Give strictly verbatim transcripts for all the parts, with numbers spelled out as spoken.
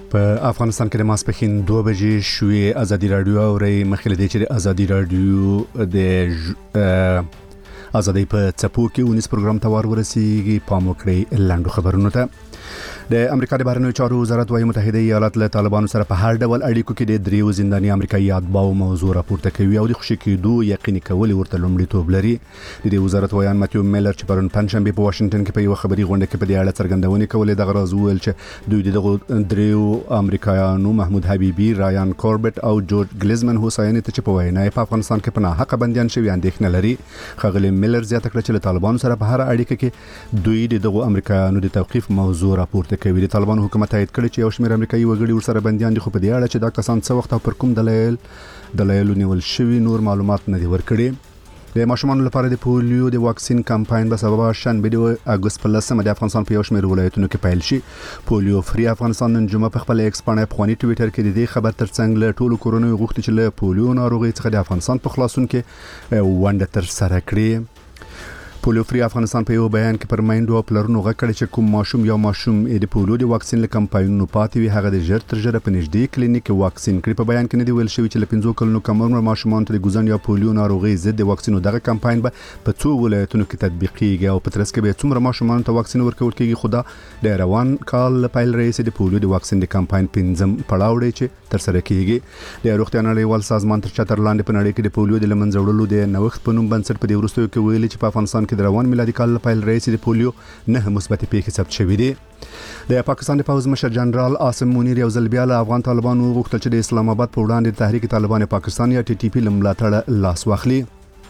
په افغانستان کې د ماسپښین دوه بجې شوې. ازادي رادیو اوري مخکې د چې ازادي رادیو د ازادي په چپو کې ونیس پروګرام ته ورسیږي. پام وکړئ لاندو خبرونو ته. د امریکا د بهرنیو چارو وزارت وايي متحده ایالات له طالبانو سره په هر ډول اړیکو کې د دریو زنداني امریکایي اتباعو موضوع راپورته کوي او د خوشي کېدو یقیني کول ورته لومړیتوب لري. د دې وزارت وایي ماتیو میلر چې پرون پنځشنبه په واشنگټن کې په یو خبري غونډه کې په دې اړه څرګندونه کولې د غراز ویل چې دوی دغه دریو امریکایانو محمود حبیبي، رایان کوربټ او جورج گلیزمن حسین ته چې په وینا په افغانستان کې پناه حق بنديان شوی اندېښنه لري. خغلی میلر زیاته کړه چې له طالبانو سره په هر اړیکه کې دوی دغه امریکایانو د توقيف موضوع راپورته کوي. د طالبانو حکومت تایید کړی چې یو شمېر امریکایي وګړي ورسره بنديان دي، خو په دې اړه چې دا کسان څه وخت او پر کوم دلایل دلایل نیول شوی نور معلومات نه دي ورکړي. د ماشومانو لپاره د پولیو د واکسین کمپاین به سبب شنبه د اگست په لسمه د افغانستان په یو شمېر ولایتونو کې پیل شي. پولیو فری افغانستان نن جمعه په خپل ایکس باندې په خواني ټویټر کې د دې خبر ترڅنګ له ټولو کورونو غوښتي چې له پولیو ناروغي څخه د افغانستان په خلاصون کې ونډه تر سره کړي. پولیو فری افغانستان په یو بیان کې پر مایندو او پلرونو غږ کړی چې کوم ماشوم یا ماشوم د پولیو د واکسین له کمپاینونو پاتې وي هغه د ژر تر ژره په نږدې کلینیک کې واکسین کړي. په بیان کې نه دی ویل شوی چې له پنځو کلونو کم عمر ماشومان ته د ګوزن یا پولیو ناروغي ضد د واکسینو دغه کمپاین به په څو ولایتونو کې تطبیقیږي او په ترڅ کې به څومره ماشومان ته واکسین ورکول کېږي. خو دا د روان کال پیل رئیس د پولیو د واکسین د کمپاین پنځم پړاو دی چې تر سره کېږي. د روغتیا نړیوال سازمان تر چتر لاندې په نړۍ کې د پولیو د لمنځه وړلو د نوښت په نوم بنسټ په دې وروستیو کې ویلي چې په افغانستان کې د روان میلادي کال پیل رئیس د پولیو نه مثبت پیښې ثبت شوې دي. د پاکستان د پوز مشر جنرال عاصم منیر یو ځل بیا له افغان طالبانو غوښتل چې د اسلام آباد په وړاندې د تحریک طالبان پاکستان یا ټي ټي پی لملاتړ لاس واخلي.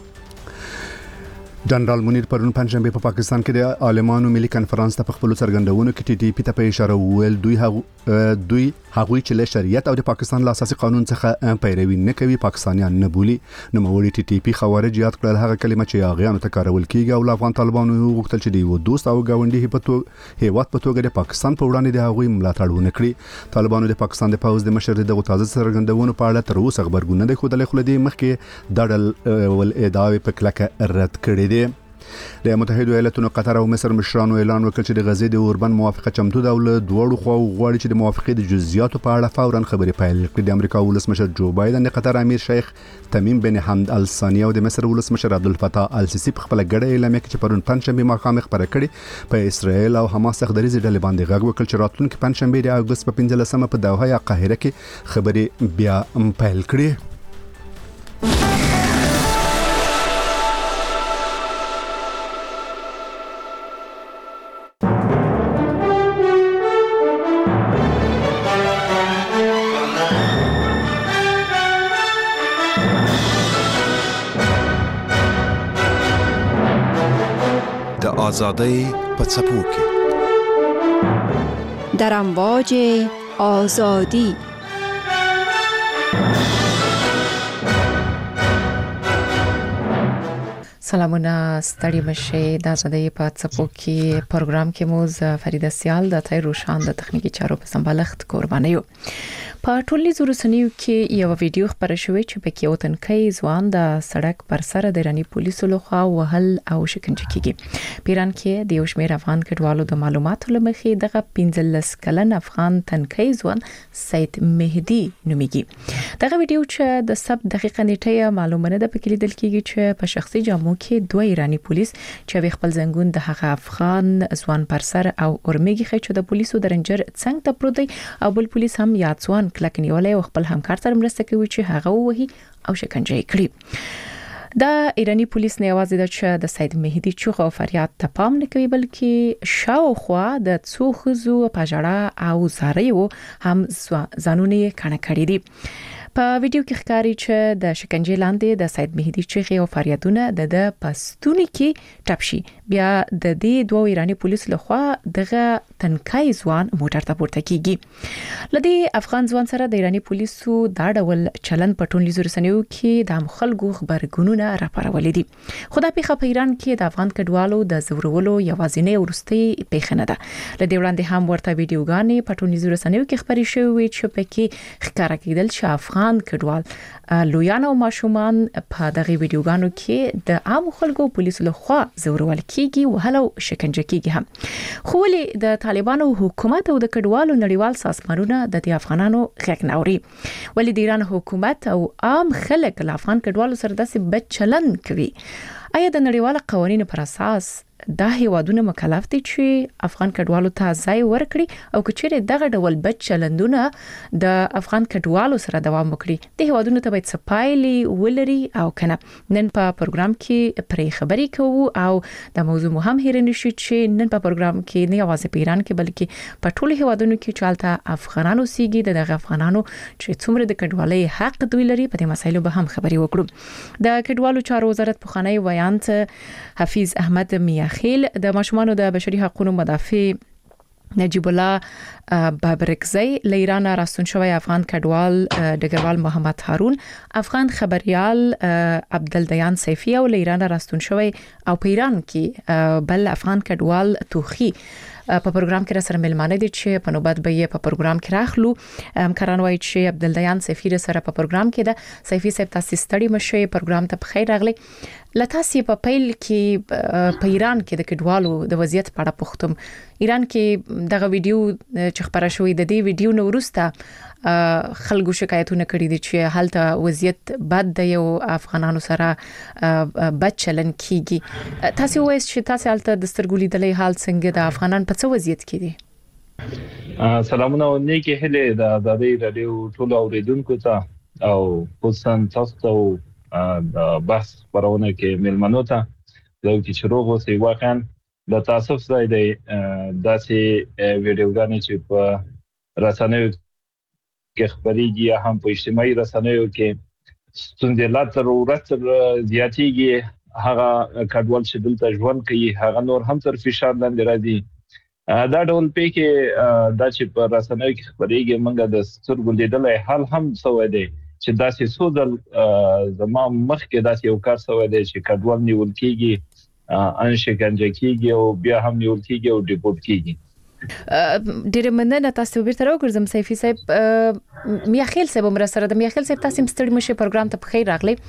جنرال منیر پرون پنځشنبه په پاکستان کې د عالمانو ملي کانفرنس ته په خپل څرګندونو کې ټي ټي پی ته په اشاره ویل دوی هغه دوی هغوی چې له شریعت او د پاکستان له اساسي قانون څخه پیروي نه کوي پاکستانیان نه بولي. نو موري ټي ټي پی خوارج یاد کړل هغه کلمه چې هغه ته کارول کیږي او افغان طالبانو غوښتل چې دی و دوست او گاونډي په توګه هیواد په توګه د پاکستان په وړاندې د هغوی ملاتړ ونه کړي. طالبانو د پاکستان د پوز د مشر دغه تازه څرګندونو په اړه تر اوسه خبرګون نه دی خو د خلدي مخکې دړل ول ادعای په کلکه رد کړي دي. د متحده ایالاتونو قطر او مصر مشرانو اعلان وکړ چې د غزې د اوربن موافقه چمتو ده او له دوړو خو غواړي چې د موافقې د جزئیاتو په اړه فورا خبرې پیل کړي. د امریکا ولسمشر جو بایدن، د قطر امیر شیخ تمیم بن حمد ال ثانی او د مصر ولسمشر عبدالفتاح السیسی په خپل ګډه اعلامیه کې چې پرون پنځشنبه ماښام خبره کړې په اسرائیل او حماس څخه ډلې باندې غږ وکړ چې راتلونکي پنځشنبه د اگست په پنځلسمه په دوحه یا قاهره کې خبرې بیا پیل کړي. آزادی په څپو کې در امواج آزادی. سلامونه ستړي مشه د آزادی په څپو کې پروګرام کې موز فریده سیال د تای روشان د تخنیکی چارو په سمبالښت قرباني یو. په ټولنیزو رسنیو کې یو ویډیو خبره شوې چې پکې یو تنکي ځوان د سړک پر سر د ایرانی پولیسو لخوا وهل او شکنجه کیږي. پیران کې د یو شمېر افغان کډوالو د معلوماتو لمخې دغه پنځلس کلن افغان تنکي ځوان سید مهدی نومیږي. دغه ویډیو چې د سب دقیقه نیټه معلومه نه ده پکې لیدل کیږي چې په شخصي جامو کې دوه ایرانی پولیس چې خپل زنګون د هغه افغان ځوان پر سر او اورمېږي چې د پولیسو د رنجر څنګه ته پروت دی او بل پولیس هم یاد ځوان کلک نیولای او خپل همکار سره مرسته کوي چې هغه وਹੀ او شکنجه کړي. دا ایرانی پولیس نه یوازې د چې د سید مهدی چوغ او فریاد ته پام نه کوي بلکې شاوخوا د څو خزو پاجړه او زاریو هم ځانونه کڼه کړی دي. په ویډیو کې ښکاري چې د شکنجه لاندې د سید مهدی چوغ او فریادونه د د پستونی کې ټپ شي. بیا د دې دوه ایرانی پولیس لخوا دغه تنکای ځوان موټر ته پورته کیږي. لدی افغان ځوان سره د ایرانی پولیسو دا ډول چلن په ټولنیزو رسنیو کې د خلکو خبرګونونه راپارولې دي. خدای په خپل ایران کې د افغان کډوالو د زورولو یوازینی ورستي پیښه نه ده. لدی وړاندې هم ورته ویډیوګانې په ټولنیزو رسنیو کې خبرې شوې چې پکې ښکارا کېدل چې افغان کډوال لویان او ماشومان په دغه ویډیوګانو کې د عام خلکو پولیسو لخوا زورول کیږي او هلو شکنجه کیږي هم خو ولې د طالبانو حکومت او د کډوالو نړیوال سازمانونه د افغانانو غږ ناوري ولې د ایران حکومت او عام خلک له افغان کډوالو سره داسې بد چلن کوي آیا د نړیوال قوانینو پر اساس دا هیوادونه مکلف دي چې افغان کډوالو ته ځای ورکړي او کچېره دغه ډول بد چلندونه د افغان کډوالو سره دوام وکړي د هیوادونو ته باید سپایلی ولري او کنه نن په پروګرام کې پرې خبرې کوو او د موضوع مهم هیر نشي چې نن په پروګرام کې نه یوازې په ایران کې بلکې په ټولو هیوادونو کې چالتہ افغانانو سیګي دغه افغانانو چې څومره د کډوالۍ حق دوی لري په دې مسایلو به هم خبرې وکړو د کډوالو چارو وزارت پخوانی ویانت حفیظ احمد میاخیل د ماشومانو د بشري حقوقو مدافع نجیب الله بابرکزی له ایران راستون شوی افغان کډوال ډګروال محمد هارون افغان خبريال عبدالدیان سیفی او له ایران راستون شوی او په ایران کې بل افغان کډوال توخی په پروګرام کې را سره ملمانه دي چې په نوبت به یې په پروګرام کې راخلو همکاران وایي چې عبدالدیان سیفی سره په پروګرام کې ده سیفی صاحب تاسو ستړي مشه پروګرام ته بخیر راغلی لتاسي په پیل کې په ایران کې د کډوالو د وضعیت په اړه پوښتم ایران کې دغه ویډیو چې خبره شوې د دې ویډیو نو وروسته خلکو شکایتونه کړي دي چې حالت وضعیت بد دی او افغانانو سره بد چلن کیږي تاسو وایي چې تاسو حالت د سترګو لیدلې حال څنګه د افغانان په څه وضعیت کې دي سلامونه او نیکی هله د آزادۍ رادیو ټول اوریدونکو ته او خصوصا تاسو ته د بحث پرونه کې ملمنو ته یو چې روغ اوسې واقعا د تاسف ځای دی داسې ویډیوګانې چې په رسنیو کې خبريږي هم په اجتماعي رسنیو کې ستونزې لا تر ورځ زیاتېږي هغه کډوال چې دلته ژوند کوي هغه نور هم تر فشار لاندې راځي دا ډول په کې دا چې په رسنیو کې خبريږي موږ د سترګو لیدلې حال هم سوې دي چې داسې سودل زما مخ کې داسې یو کار سوې دي چې کډوال نیول کېږي ان شکنجه کېږي او بیا هم نیول کېږي او ډیپورت کېږي ډېر مننه تاسو بیرته راوګرځم سیفی صاحب میاخیل صاحب مر سره د میاخیل صاحب تاسو ستړي مشه پروګرام ته بخیر راغلی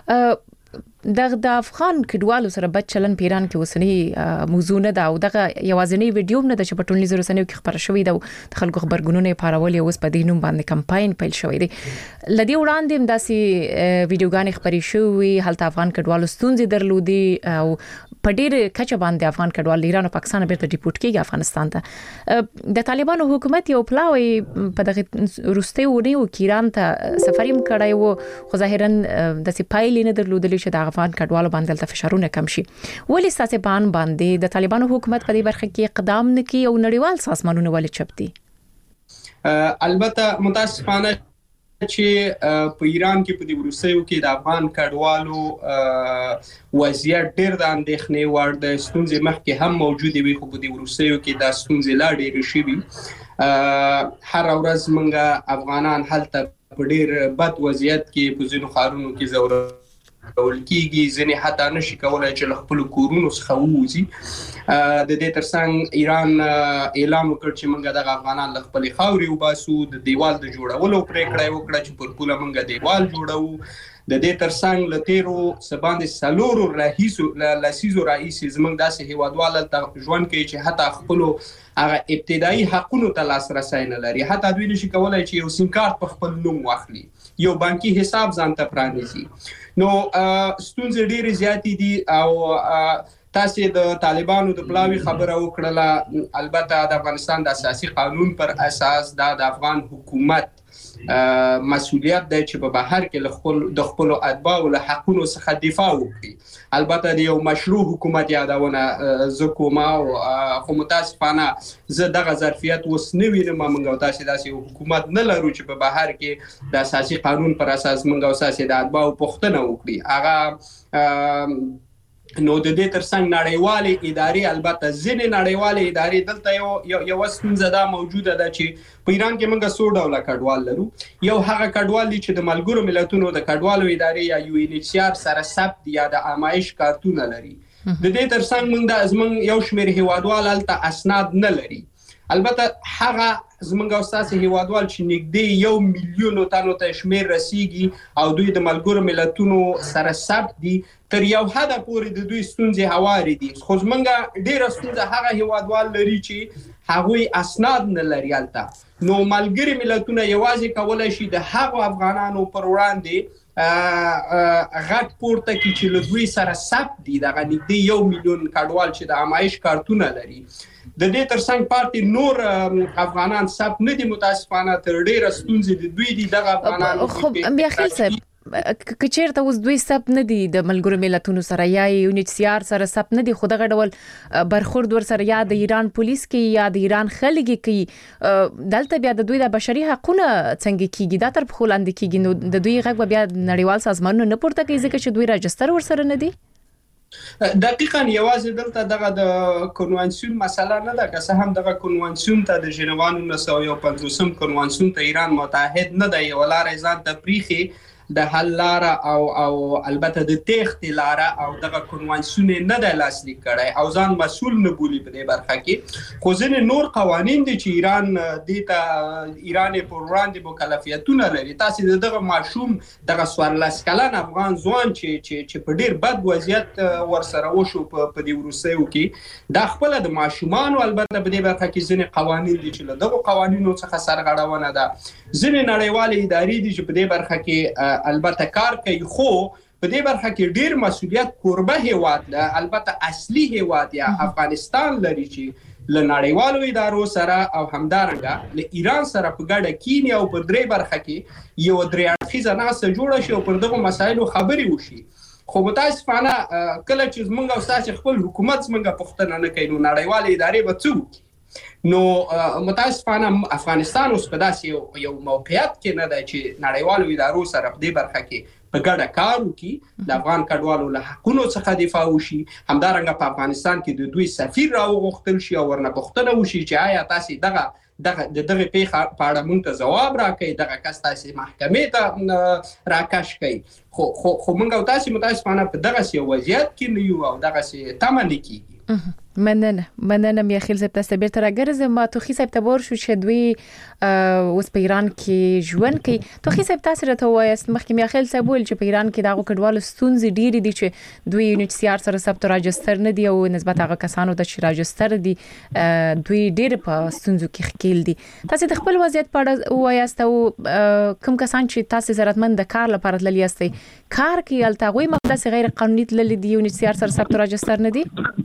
د د افغان کډوالو سره بد چلن پیران کې وسنی موضوع نه دا او دغه یوازنی ویډیو نه د چپټونی زره سنیو کې خبر شوې ده د خلکو خبرګونونه پارولې اوس په دینوم باندې کمپاین پیل شوې ده لدی وړاندې داسي ویډیوګانې خبرې شوې حالت افغان کډوالو ستونزې درلودي او په ډېر کچه باندې افغان کډوال ایران او پاکستان بیرته ډیپورت کیږي افغانستان ته د طالبانو حکومت یو پلاوی په دغه روسته ونیو کې ایران ته سفریم کړای وو خو ظاهرا د سپایل نه درلودل چې د افغان کډوالو باندې د فشارونه کم شي ولې ساسه بان باندې د طالبانو حکومت په دې برخه کې اقدام نکي او نړیوال سازمانونه ولې چپتي البته متاسفانه چې په ایران کې په دې روسیو کې د افغان کډوالو وضعیت ډېر د اندېښنې وړ د ستونزې مخکې هم موجود وي خو په دې روسیو کې د ستونزې لا ډېرې شي هر ورځ موږ افغانان هلته په ډېر بد وضعیت کې په ځینو ښارونو کې زور ول کېږي ځنې حتی نشي کولای چې خپل کورونو څخه ووځي د دې ترڅنګ ایران اعلان وکړ چې موږ د افغانان له خپل خاوري وباسو د دیوال د جوړولو پریکړه وکړه چې پر پوله موږ دیوال جوړو د دې ترڅنګ له تیرو سباندې سلورو رئیسو لاسیزو رئیس زموږ داسې هیوادوال ته ژوند کوي چې حتی خپل هغه ابتدایي حقوقو ته لاسرسي نه لري حتی دوی نشي کولای چې یو سیم کارت په خپل نوم واخلي یو بانکي حساب ځان ته پرانیزي نو ستونزې ډېرې زیاتې دي او تاسو د طالبانو د پلاوی خبره وکړه البته د افغانستان د اساسي قانون پر اساس د افغان حکومت مسؤلیت دی چې په بهر کې خپل د خپل اتباع او له حقوقو څخه دفاع وکړي البته د یو مشروع حکومت یادونه زکوما او خو متاسفانه زه دغه ظرفیت وس نه وینم موږ تاسو داسې حکومت نه لرو چې په بهر کې د اساسي قانون پر اساس موږ اساسي د اتباع پوښتنه وکړي هغه نو د دې ترڅنګ نړیوالې ادارې البته ځینې نړیوالې ادارې دلته یو یو ستونزه دا موجوده ده چې په ایران کې موږ څو ډوله کډوال لرو یو هغه کډوال چې د ملګرو ملتونو د کډوالو ادارې یا یو ان ایچ سی آر سره ثبت یا د آمایش کارتونه لري د دې ترڅنګ موږ د ازمن یو شمېر هیوادوال الته اسناد نه لري البته هغه زمونږ استاد هیوادوال چې نږدې یو میلیون تنو ته شمیر رسیږي او دوی د ملګرو ملتونو سره ثبت دي تر یو حد پورې د دوی ستونزې هواري دي خو زمونږ ډېر ستونزه هغه هیوادوال لري چې هغوی اسناد نه لري البته نو ملګری ملتونه یوازې کولای شي د هغو افغانانو پر وړاندې غټ پورته کی چې له دوی سره ثبت دي دغه نږدې یو میلیون کډوال چې د امایش کارتونه لري د دې ترڅنګ پارټي نور افغانان ثبت نه دي متاسفانه تر ډیره ستونزې د دوی دي دغه افغانان خو بیا خیل صاحب کچېرته اوس دوی ثبت نه دي د ملګرو ملتونو سره یا یونیسیار سره ثبت نه دي خو دغه ډول برخورد ور سره یا د ایران پولیس کې یا د ایران خلک کې دلته بیا د دوی د بشري حقوقو څنګه کیږي دا تر په وړاندې کیږي نو د دوی غږ بیا نړیوال سازمانونو نه پورته کوي ځکه چې دوی راجستر ور سره نه دي دقیقاً یوازې دلته دغه د کنوانسیون مسله نه ده که څه هم دغه کنوانسیون ته د ژنیوا نولس سوه یو پنځوسم کنوانسیون ته ایران متحد نه دی یوه لاره ځان ته پریښي د حل لاره او او البته د تېښتې لاره او دغه کنوانسیون نه دی لاسلیک کړی او ځان مسؤل نه بولي په دې برخه کې خو ځینې نور قوانین دي چې ایران دې ته ایران پر وړاندې مکلفیتونه لري تاسې د دغه ماشوم دغه څوارلس کلن افغان ځوان چې چې چې په ډېر بد وضعیت ورسره وشو په دې وروستیو کې دا خپله د ماشومانو البته په دې برخه کې ځینې قوانین دي چې له دغو قوانینو څخه سرغړونه ده ځینې نړیوالې ادارې دي چې په دې برخه کې البته کار کوي خو په دې برخه کې ډیر مسؤلیت کوربه هیواد ده البته اصلي هیواد یا افغانستان لري چې له نړیوالو ادارو سره او همدارنګه له ایران سره په ګډه کینی او په درې برخه کې یو درې اړخیزه ناسته جوړه شي او پر دغه مسایلو خبرې وشي خو متاسفانه کله چې زمونږ او ستاسو خپل حکومت زمونږ پوښتنه نه کوي نو نړیوالې ادارې به څه نو متاسفانه افغانستان اوس په داسې یو موقعیت کې نه دی چې نړیوالو ادارو سره په دې برخه کې په ګډه کار وکړي د افغان کډوالو له حقونو څخه دفاع وشي همدارنګه په افغانستان کې د دوی سفیر راوغوښتل شي او ورنه پوښتنه وشي چې آیا تاسې دغه دغه د دغه پیښه په اړه موږ ته ځواب راکړئ دغه کس تاسې محکمې ته راکش کړئ خو خو خو موږ او تاسې متاسفانه په دغسې یو وضعیت کې نه یو او دغسې تمه نه کیږي مننه مننه میخیل صاحب تاسو بیرته راګرځم ما توخی صاحب ته ور شو چې دوی اوس په ایران کې ژوند کوي توخی صاحب تاسو راته وایست مخکې میخیل صاحب ول چې په ایران کې دغه کډوالو ستونزې ډېرې دي چې دوی یونیسیار سره ثبت راجستر نه دی او نسبت هغه کسانو ته چې راجستر دي دوی ډېر په ستونزو کې ښکیل دي تاسو د خپل وضعیت په اړه وایست او کوم کسان چې تاسو ضرورتمند د کار لپاره تللی یاستئ کار کوي الته غوي مقدس غیر قانوني تللی دی یونیسیار سره ثبت راجستر نه دی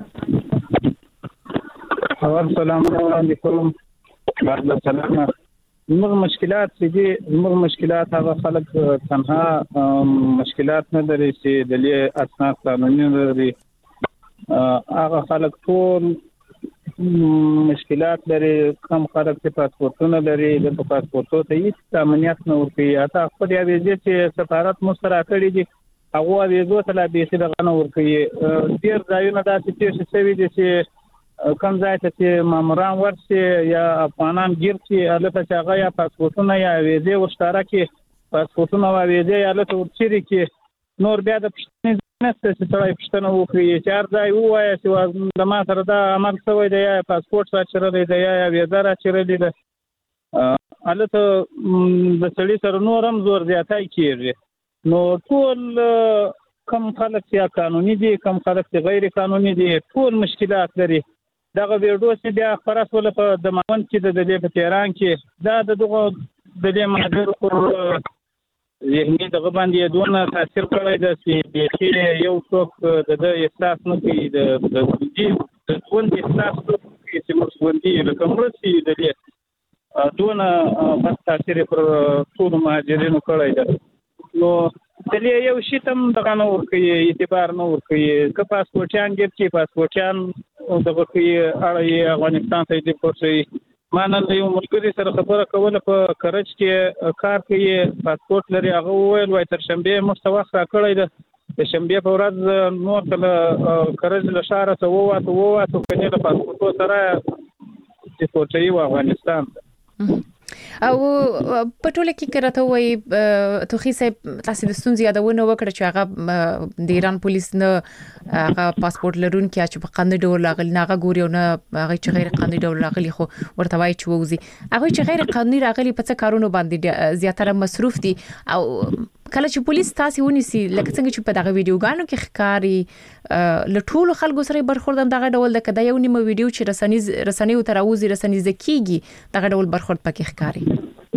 اول سلام علیکم بعد السلام موږ مشکلات دي موږ مشکلات هغه خلک تنها مشکلات نه لري چې د لې اسناد قانوني لري هغه خلک ټول مشکلات لري کم خلک چې پاسپورتونه لري د پاسپورتو ته هیڅ امنیت نه ورکوي اته خپل یې چې سفارت مسترا کړی دي هغه ویزو ته لا به څه نه ورکوي ډیر ځایونه داسې چې شوي دي چې کوم ځای ته چې ماموران ورسي یا افغانان ګیر شي البته چې هغه یا پاسپورتونه یا ویزې ورشتاره کې پاسپورتونه او ویزې یا البته ورچري کې نور بیا د پښتنې نشته چې سړی پښتنه وکړي چې هر ځای ووایي چې د ما سره دا عمل شوی دی یا پاسپورت راچرلی دی یا ویزه راچرلی ده البته د سړي سره نور هم زور زیاتی کېږي نو ټول کم خلک چې قانوني دي کم خلک چې غیر قانوني دي ټول مشکلات لري دغه ویډیو چې بیا خبره شوله په د ماون کې د دې په تهران کې دا د دغه د دې مهاجر پر ذهني دغه باندې دونه تاثیر کړی دی چې یو څوک د احساس نه کوي د د دې ژوند احساس کوي چې موږ ژوندي لکه مرسي د دې دونه بس تاثیر پر ټول مهاجرینو کړی دی نو دلې یو شی تم دغه نه ورکوي اعتبار نه ورکوي که پاسپورټیان ګیر چې پاسپورټیان دغه کوي اړه افغانستان ته دې پورته ما نن یو ملګری سره خبره کوله په کرج کې کار کوي پاسپورت لري هغه وویل وای تر شنبه مستوخ را کړی ده د شنبه په ورځ نور کله کرج له ښاره ته وواته وواته کني له پاسپورت سره چې پورته یو افغانستان او په ټوله کې کرته وای توخی صاحب تاسو د ستونزې یادونه وکړه چې هغه د ایران پولیس نه هغه پاسپورت لرونکي چې په قانوني ډول راغلي نه هغه ګوري نه هغه چې غیر قانوني ډول راغلي خو ورته وایي چې ووزي هغه چې غیر قانوني راغلي په څه کارونو باندې زیاتره مصروف دي او کله چې پولیس تاسو ونیسي لکه څنګه چې په دغه ویډیوګانو کې ښکاری لټول خلکو سره برخورد دغه ډول د کدا یو نیمه ویډیو چې رسنیز رسنیو تراوزي رسنیز کیږي دغه ډول برخورد پکې ښکاری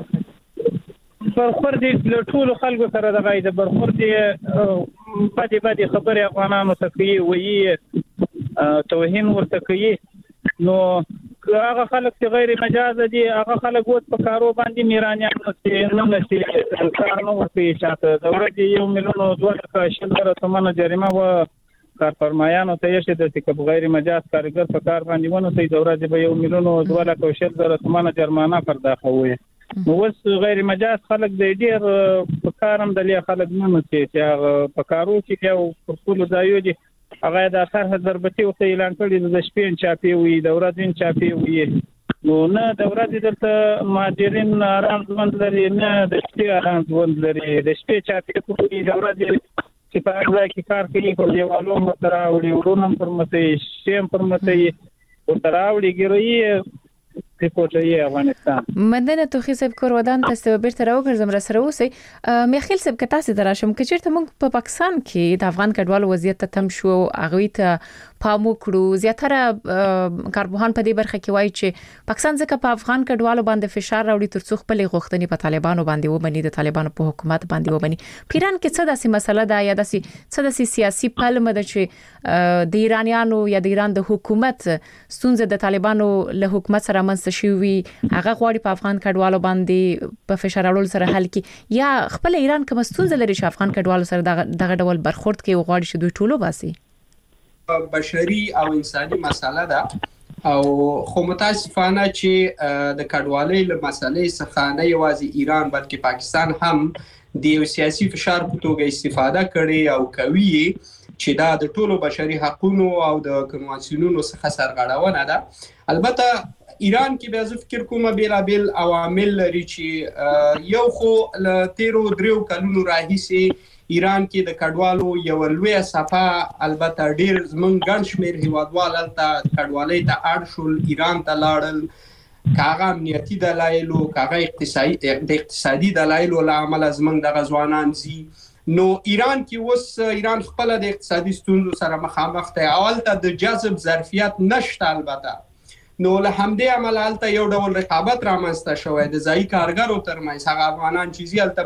برخورد لټول خلکو سره دغه د برخورد پاتې پاتې خبره افغانانو ته کوي وایي توهین ورته کوي نو هغه خلک چې غیر مجاز دي هغه خلک وڅ په کارو باندې میرانیان چې نه نشي کار نو کوي چې د ورځې یو میلیون دوه شل زره تومنه جریمه و کارفرمایانو ته یې چې د کب غیر مجاز کارګر په کار باندې ونه سي د ورځې به یو میلیون دوه شل زره تومنه جرمانه پرداخه وي نو وس غیر مجاز خلک د ډیر په کارم د لیا خلک نه نشي چې په کارو کې یو په ټول ځایو دي هغه د اثر ضربتي او اعلان کړی د شپې چاپی وي د ورځې چاپی وي نو نه د ورځې دلته مهاجرین آرام ژوند لري نه د شپې آرام ژوند لري د شپې چاپی کوي د ورځې چې په هغه کې کار کوي خو دیوالو مترا وړي ورونم پر مته شیم پر مته ورته راوړي ګروي ریپورټي افغانستان مدنه توخی صاحب کورودان تاسو بیرته راوګرځم را سره اوسئ میخیل صاحب که تاسو دراشم که چیرته موږ په پاکستان کې د افغان کډوالو وضعیت ته تم شو هغه ته پام وکړو زیاتره کارپوهان په دې برخه کې وایي چې پاکستان ځکه په افغان کډوالو باندې فشار راوړي ترڅو خپل غوښتنې په طالبانو باندې وبني د طالبانو په حکومت باندې وبني پیران کې څه داسې مسله ده یا داسې څه داسې سیاسي پلمه ده چې د ایرانیانو یا د ایران د حکومت ستونزه د طالبانو له حکومت سره منځ شوی هغه غواړي په افغان کډوالو باندې په فشار راوړل سره حل کړي یا خپل ایران کوم ستونزه لري چې افغان کډوالو سره دغه ډول برخورد کوي غواړي چې دوی ټولو باسي بشري او انساني مسله ده او خو متاسفانه چې د کډوالۍ له مسلې څخه نه یوازې ایران بلکې پاکستان هم د سیاسي فشار په توګه استفاده کړي او کوي چې دا د ټولو بشري حقوقو او د کنوانسیونونو څخه سرغړونه ده البته ایران کې به زه فکر کوم بیلابل عوامل لري چې یو خو ل تیرو دریو کلونو راهیسي ایران کې د کډوالو یو لوی صفه البته ډیر زمونږ ګڼ شمیر هیوادوال ته کډوالۍ ته اړ شول ایران ته لاړل کاغه امنیتي دلایلو کاغه اقتصادي د اقتصادي دلایلو لامل زمونږ د غزوانان زی نو ایران کې اوس ایران خپل د اقتصادي ستونزو سره مخامخ دی اول ته د جذب ظرفیت نشته البته نو له همدې عمل الته یو ډول رقابت رامنځته شوی د ځای کارګرو ترمنځ هغه افغانان چې زیالته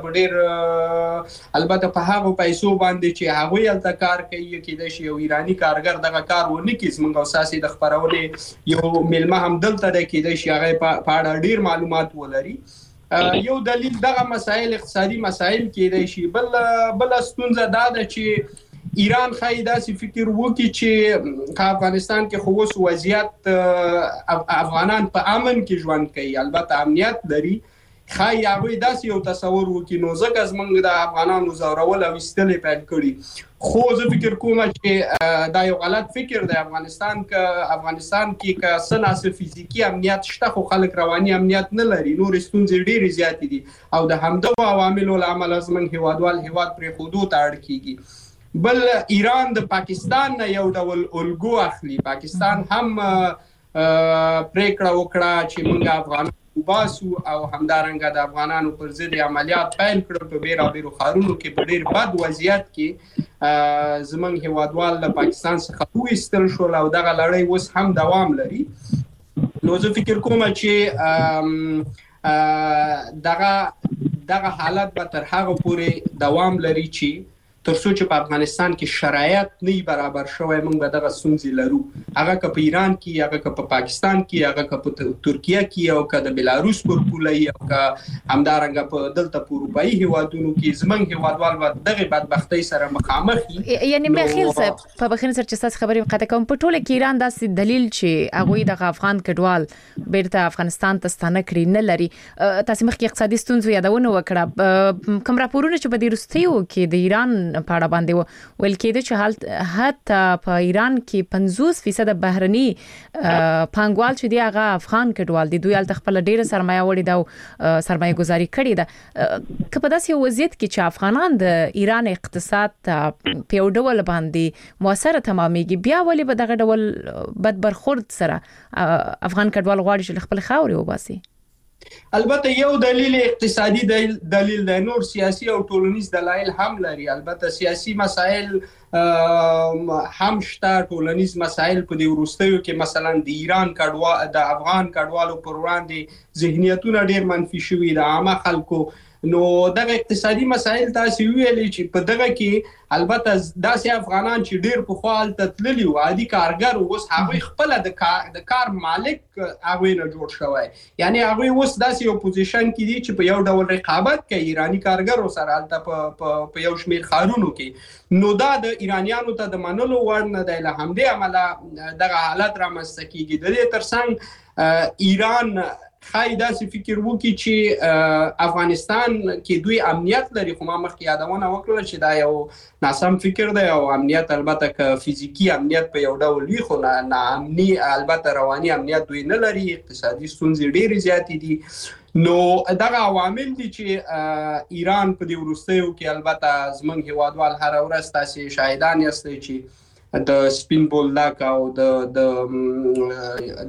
ډېر البته په هغه پیسو باندې چې هغه الته کار کوي کې د شی یو ایرانی کارګر دغه کار ونه کیږي موږ اساسي د خبرونه یو ملما هم دلته د کې د شی هغه په اړه ډېر معلومات ولري یو دلیل دغه مسایل اقتصادي مسایل کې د شی بل بل ستونزه دا ده چې ایران خای داسې فکر وکړي چې افغانستان کې خو اوس وضعیت افغانان په امن کې ژوند کوي البته امنیت لري خای هغه داسې یو تصور وکړي نو ځکه زمونږ د افغانانو زورول او استل پیل کړي خو زه فکر کوم چې دا یو غلط فکر دی افغانستان کې افغانستان کې که سناسه فزیکی امنیت شته خو خلک رواني امنیت نه لري نور ستونزې ډېرې زیات دي او د همدغه عواملو لامل زمونږ هیوادوال هیواد پرې خودو ته اړ کیږي بل ایران د پاکستان نه یو ډول الګو اخلي پاکستان هم پریکړه وکړه چې موږ افغانان وباسو او همدارنګه د افغانانو پر ضد عملیات پیل کړل په بیره بیرو خارونو کې په ډیر بد وضعیت کې زمونږ هیوادوال له پاکستان څخه وایستل شول او دغه لړۍ اوس هم دوام لري نو زه فکر کوم چې دغه دغه حالت به تر هغه پورې دوام لري چې ترڅو چې په افغانستان کې شرایط نه برابر شوی موږ به دغه ستونزې لرو هغه که په ایران کې هغه که په پاکستان کې هغه که په ترکیه کې او که د بلاروس پر پوله او که همدارنګه په دلته په اروپایي هیوادونو کې زمونږ هیوادوال به دغه بدبختۍ سره مخامخ دي یعنی میخیل صاحب په بخښنې سره چې تاسو خبرې قطع کوم په ټوله کې ایران داسې دلیل چې هغه د افغان کډوال بیرته افغانستان ته ستانه کړی نه لري تاسو مخکې اقتصادي ستونزې یادونه وکړه کوم راپورونه چې په دې وروستیو کې د ایران په اړه باندې ویل کېده چې حالت حتی په ایران کې پنځوس فیصد بهرني پانګوال چې دی هغه افغان کډوال دي، دوی الته خپل ډیره سرمایه وړي دا سرمایه گذاري کړې ده. که په داسې وضعیت کې چې افغانان د ایران اقتصاد په یو ډول باندې موثره تمامېږي، بیا ولې به دغه ډول بد برخورد سره افغان کډوال غواړي چې خپل خاورې وباسي؟ البته یو دلیل اقتصادي دلیل دی، نور سیاسي او ټولنیز دلایل هم لري. البته سیاسي مسایل هم شته، ټولنیز مسایل په دې وروستیو کې مثلا د ایران کډوال د افغان کډوالو پر وړاندې ذهنیتونه ډیر منفي شوي د عامه خلکو. نو دغه اقتصادي مسایل تاسو ویلې چې په دغه کې البته داسې افغانان چې ډیر په خپل تتللی او عادي کارګر اوس هغه خپل د کار د کار مالک هغه نه جوړ شوی، یعنی هغه اوس داسې یو پوزیشن کې دي چې په یو ډول رقابت کوي ایرانی کارګرو سره البته په په یو شمیر خارونو کې. نو دا د ایرانیانو ته د منلو وړ نه دی، له همدې عمله دغه حالت رامنځته کیږي. د دې ترڅنګ ایران خای داسې فکر وکړي چې افغانستان کې دوی امنیت لري، خو ما مخکې یادونه وکړه چې دا یو ناسم فکر دی. او امنیت البته که فزیکی امنیت په یو ډول وي، خو نه امني البته رواني امنیت دوی نه لري، اقتصادي ستونزې ډېرې زیاتې دي. نو دغه عوامل دي چې ایران په دې وروستیو کې البته زموږ هیوادوال هره ورځ تاسې شاهدان یاستئ چې د سپین بولدک او د د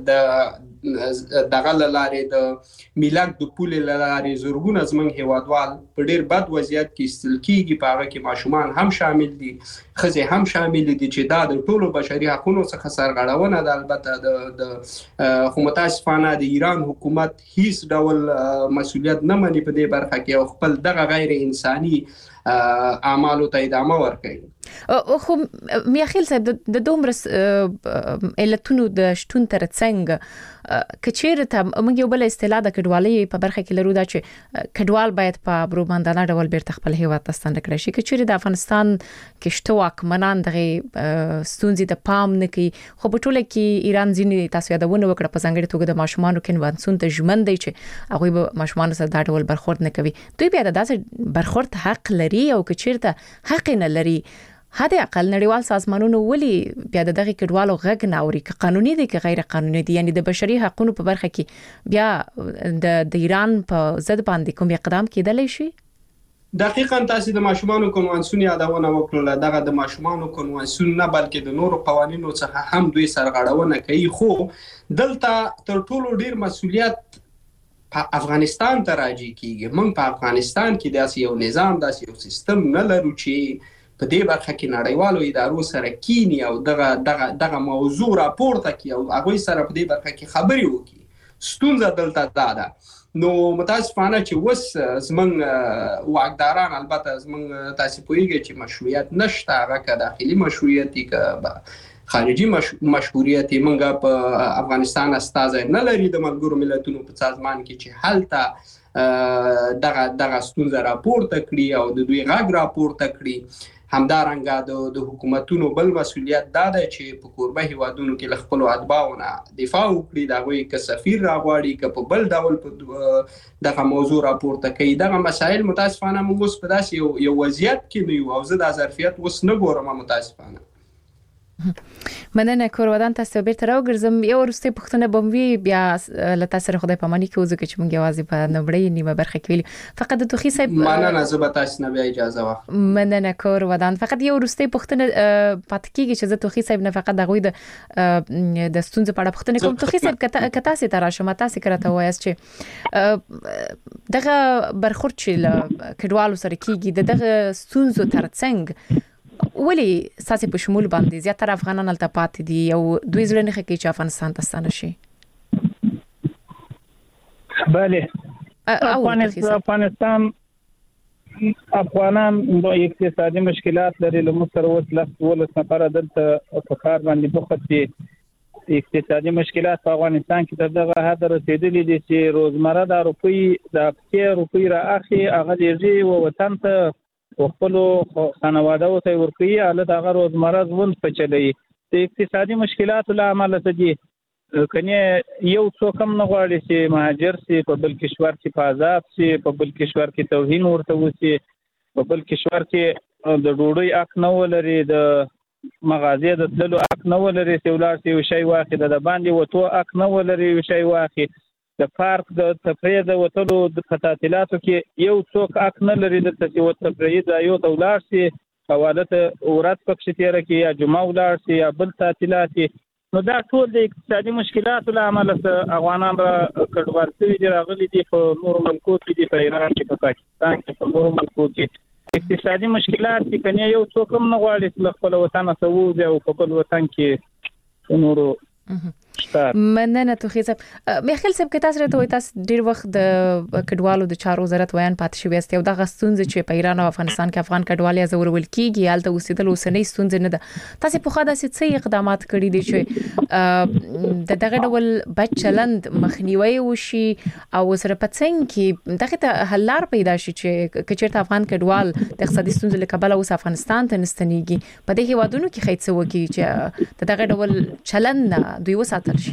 د دغه لارې د میلک د پولې لارې زورګونه زموږ هیوادوال په ډیر بد وضعیت کې استل کیږي. په هغه کې ماشومان هم شامل دي، ښځې هم شامل دي، چې دا د ټولو بشري حقوقو څخه سرغړونه ده. البته د د خو متاسفانه د ایران حکومت هیڅ ډول مسؤلیت نه مني په دې برخه کې او خپل دغه غیر انساني اعمالو ته ادامه ورکوي. خو میاخیل صاحب د دومره علتونو د شتون ترڅنګ کچېره ته موږ یو بل اصطلاح د کډوالۍ په برخه کې لرو، دا چې کډوال باید په بروباندانه ډول بیرته خپل هیواد ته ستنه کړي شي. کچېره د افغانستان کې شته واکمنان دغه ستونزې ته پام نه کوي، خو په ټوله کې ایران ځینې تاسو یادونه وکړه په ځانګړي توګه د ماشومانو کنوانسیون ته ژمن دی چې هغه به ماشومان سره دا ډول برخورد نه کوي. دوی بیا د داسې برخورد حق لري او کچېره حق نه لري. هدا اقل نړیوال سازمانونو ولي بیا دغه کډوالو غږ نه اوري، که قانوني دي که غیر قانوني دي، یعنی د بشري حقوقو په برخه کې بیا د د ایران په ضد باندې کوم اقدام کېدلی شي؟ دقیقاً تاسو د ماشومانو کنوانسیون یادونه وکړه. دغه د ماشومانو کنوانسیون نه بلکې د نورو قوانینو څخه هم دوی سرغړونه کوي. خو دلته تر ټولو ډیر مسؤلیت په افغانستان ته راځي کیږي. موږ په افغانستان کې داسې یو نظام داسې یو سیستم نه لرو چې په دې برخه کې نړیوالو ادارو سره کینی او دغه دغه دغه موضوع راپورته کی او هغه سره په دې برخه کې خبري وکړي. ستونزه دلته دا ده. نو متاسفانه چې وس زمنګ واقداران البته زمنګ تاسو پوهیږئ چې مشروعیت نشته، هغه که داخلي مشروعیت که خارجي مشروعیت منګه په افغانستان استازي نه لري د ملګرو ملتونو په سازمان کې چې حالته دغه دغه ستونزه راپورته کړي او د دوی غږ راپورته کړي. همدارنګه د د حکومتونو بل مسؤلیت دا دی چې په کوربه هیوادونو کې له خپلو اتباعونه دفاع وکړي، د هغوی که سفیر راغواړي که په بل ډول په دغه موضوع راپورته کوي. دغه مسایل متاسفانه موږ اوس په داسې یو وضعیت کې نه یو او زه دا ظرفیت اوس نه ګورم متاسفانه. مننه کورودان تاسو بیرته راوګرځم. یو ورسته پښتنه بموي بیا لته سره خدای پاماني کې وځي چې موږ یوازې په نوبړې نیمه برخه کې ویل فقط د توخي صاحب مننه زه به تاسو نه بیا اجازه واخلم. مننه کورودان. فقط یو ورسته پښتنه پات کېږي چې زه توخي صاحب نه فقط دغه د د ستونزې په اړه پښتنه کوم. توخي صاحب کته تاسو ته راشم تاسو کرته وایاست چې دغه برخورد چې کډوالو سره کېږي دغه ستونزو ترڅنګ ولی ساسي په شمول باندې زیاتره افغانان الته پاتې دي او دوی زړه نه کوي چې افغانستان ته ستانه شي؟ بله افغانستان افغانان د اقتصادي مشکلات لري، له مستر وسلس ولس نفر دلته په کار باندې بوخت دي. اقتصادي مشکلات په افغانستان کې تر دغه حد رسیدلي دي چې روزمره د روپی د هفتې روپی رااخي هغه دیږي او وطن ته خپل خانواده او ته ورکی حالت هغه روزمره ژوند په چلی. د اقتصادي مشکلاتو له امله څه کني یو څوک هم نه غواړي چې مهاجر سي په بل کشور کې په آزاد سي، په بل کشور کې توهین ورته وسی، په بل کشور کې د ډوډۍ حق نه ولري، د مغازې د تللو حق نه ولري، چې ولاړ شي یو شی واخلي، د باندې وتو حق نه ولري یو شی واخلي، د پارک د تفریح د وتلو د تعطیلاتو کې یو څوک حق نه لري د تفریحي ځایو ته ولاړ شي، حواله ته ورځ پکې تېره کړي یا جمعه ولاړ شي یا بل تعطیلات. نو دا ټول د اقتصادي مشکلاتو له امله افغانان را کډوال شوي دي، راغلي دي په نورو ملکو کې دي، په ایران کې، په پاکستان کې، په نورو ملکو کې اقتصادي مشکلات دي. کنه یو څوک هم نه غواړي چې له خپل وطن څخه ووځي او په بل وطن کې نورو مننه توخی صاحب. مې خیال صاحب کې تاسو راته وایي تاسو ډیر وخت د کډوالو د چارو وزارت ویان پاتې شوی است، او د غستونځ چې په ایران او افغانستان کې افغان کډوال یا زورول کیږي حالت اوسېدل اوسنۍ ستونزې نه ده. تاسو په خاطر څه اقدامات کړی دي چې د دغه ډول بد چلند مخنیوي وشي او سره پڅنګ کې دغه ته حل لار پیدا شي چې کچېرته افغان کډوال د اقتصادي ستونزې له کبله اوس افغانستان ته نستنیږي، په دغه وادونو کې خیت څه وکړي چې دغه ډول چلند دوی وساتل شي.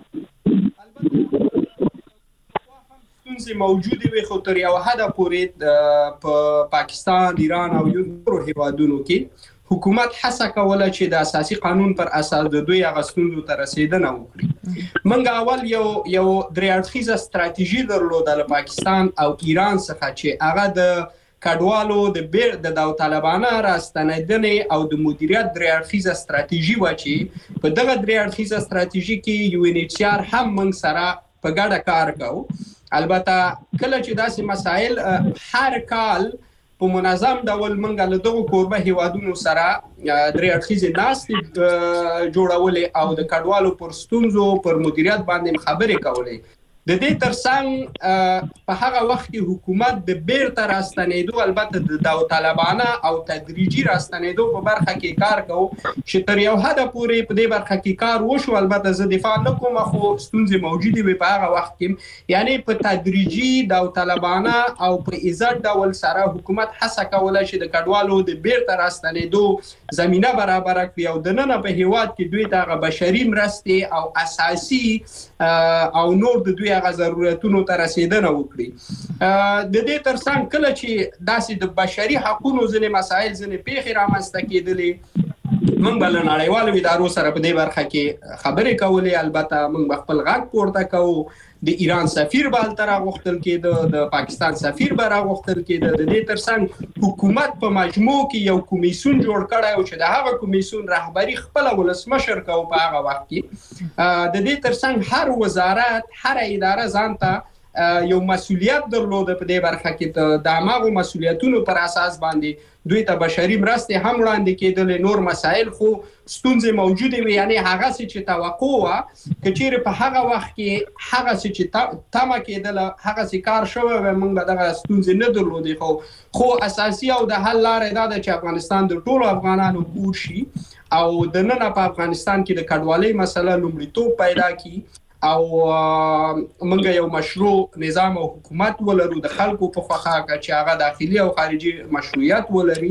ستونزې موجودې وي خو تر یو حده پورې په پاکستان، ایران او نورو هیوادونو کې حکومت هڅه کوله چې د اساسي قانون پر اساس د دوی هغه ستونزو ته رسیدنه وکړي. موږ اول یو یو درې اړخیزه ستراتیژي درلوده له پاکستان او ایران څخه چې هغه د کډوالو د بیر د داوطلبانه راستنیدنې او د مدیریت درې اړخیزه ستراتیژي و چې په دغه درې اړخیزه ستراتیژي کې یو ان ایچ آر هم موږ سره په ګډه کار کوو. البته کله چې داسې مسایل هر کال په منظم ډول موږ له دغه کوربه هیوادونو سره درې اړخیزې ناستې جوړولې او د کډوالو پر ستونزو پر مدیریت باندې خبرې کولې. د دې ترڅنګ په هغه وخت کې حکومت د بیرته راستنېدو البته د داوطلبانه او تدریجي راستنېدو په برخه کې کار کوو چې تر یو حده پورې په دې برخه کې کار وشو. البته زه دفاع نه کوم خو ستونزې موجودې وي په هغه وخت کې، یعنی په تدریجي داوطلبانه او په عزت ډول سره حکومت هڅه کوله چې د کډوالو د بیرته راستنېدو زمينه برابر کړي او د نن په هیواد کې دوی ته بشري مرستې او اساسي او نور د دوی هغه ضرورتونو ته رسیدنه وکړي. د دې ترڅنګ کله چې داسې د بشري حقوقو ځینې مسایل ځینې پیښې رامنځته کېدلې، موږ بل نړیوالو ادارو سره په دې برخه کې خبرې کولې. البته موږ خپل غږ پورته کوو. د ایران سفیر به هلته راغوښتل کېده، د پاکستان سفیر به راغوښتل کېده. د دې ترڅنګ حکومت په مجموع کې یو کمیسیون جوړ کړی او چې د هغه کمیسیون رهبري خپله ولسمشر کوو په هغه وخت کې. د دې ترڅنګ هر وزارت، هر اداره ځان ته یو مسؤلیت درلوده په دې برخه کې. د هماغو مسؤلیتونو پر اساس باندې دوی ته بشري مرستې هم وړاندې کېدلې. نور مسایل خو ستونزې موجودې وي، یعنی هغه څه چې توقع وه که چیرې په هغه وخت کې هغه څه چې تمه کېدله هغه څه کار شوی وی، موږ به دغه ستونزې نه درلودې. خو خو اساسي او د حل لارې دا ده چې افغانستان د ټولو افغانانو کور شي او د نن په افغانستان کې د کډوالۍ مسله لومړیتوب پیدا کړي او موږ یو مشروع نظام او حکومت ولرو د خلکو په خوښه چې هغه داخلي او خارجي مشروعیت ولري.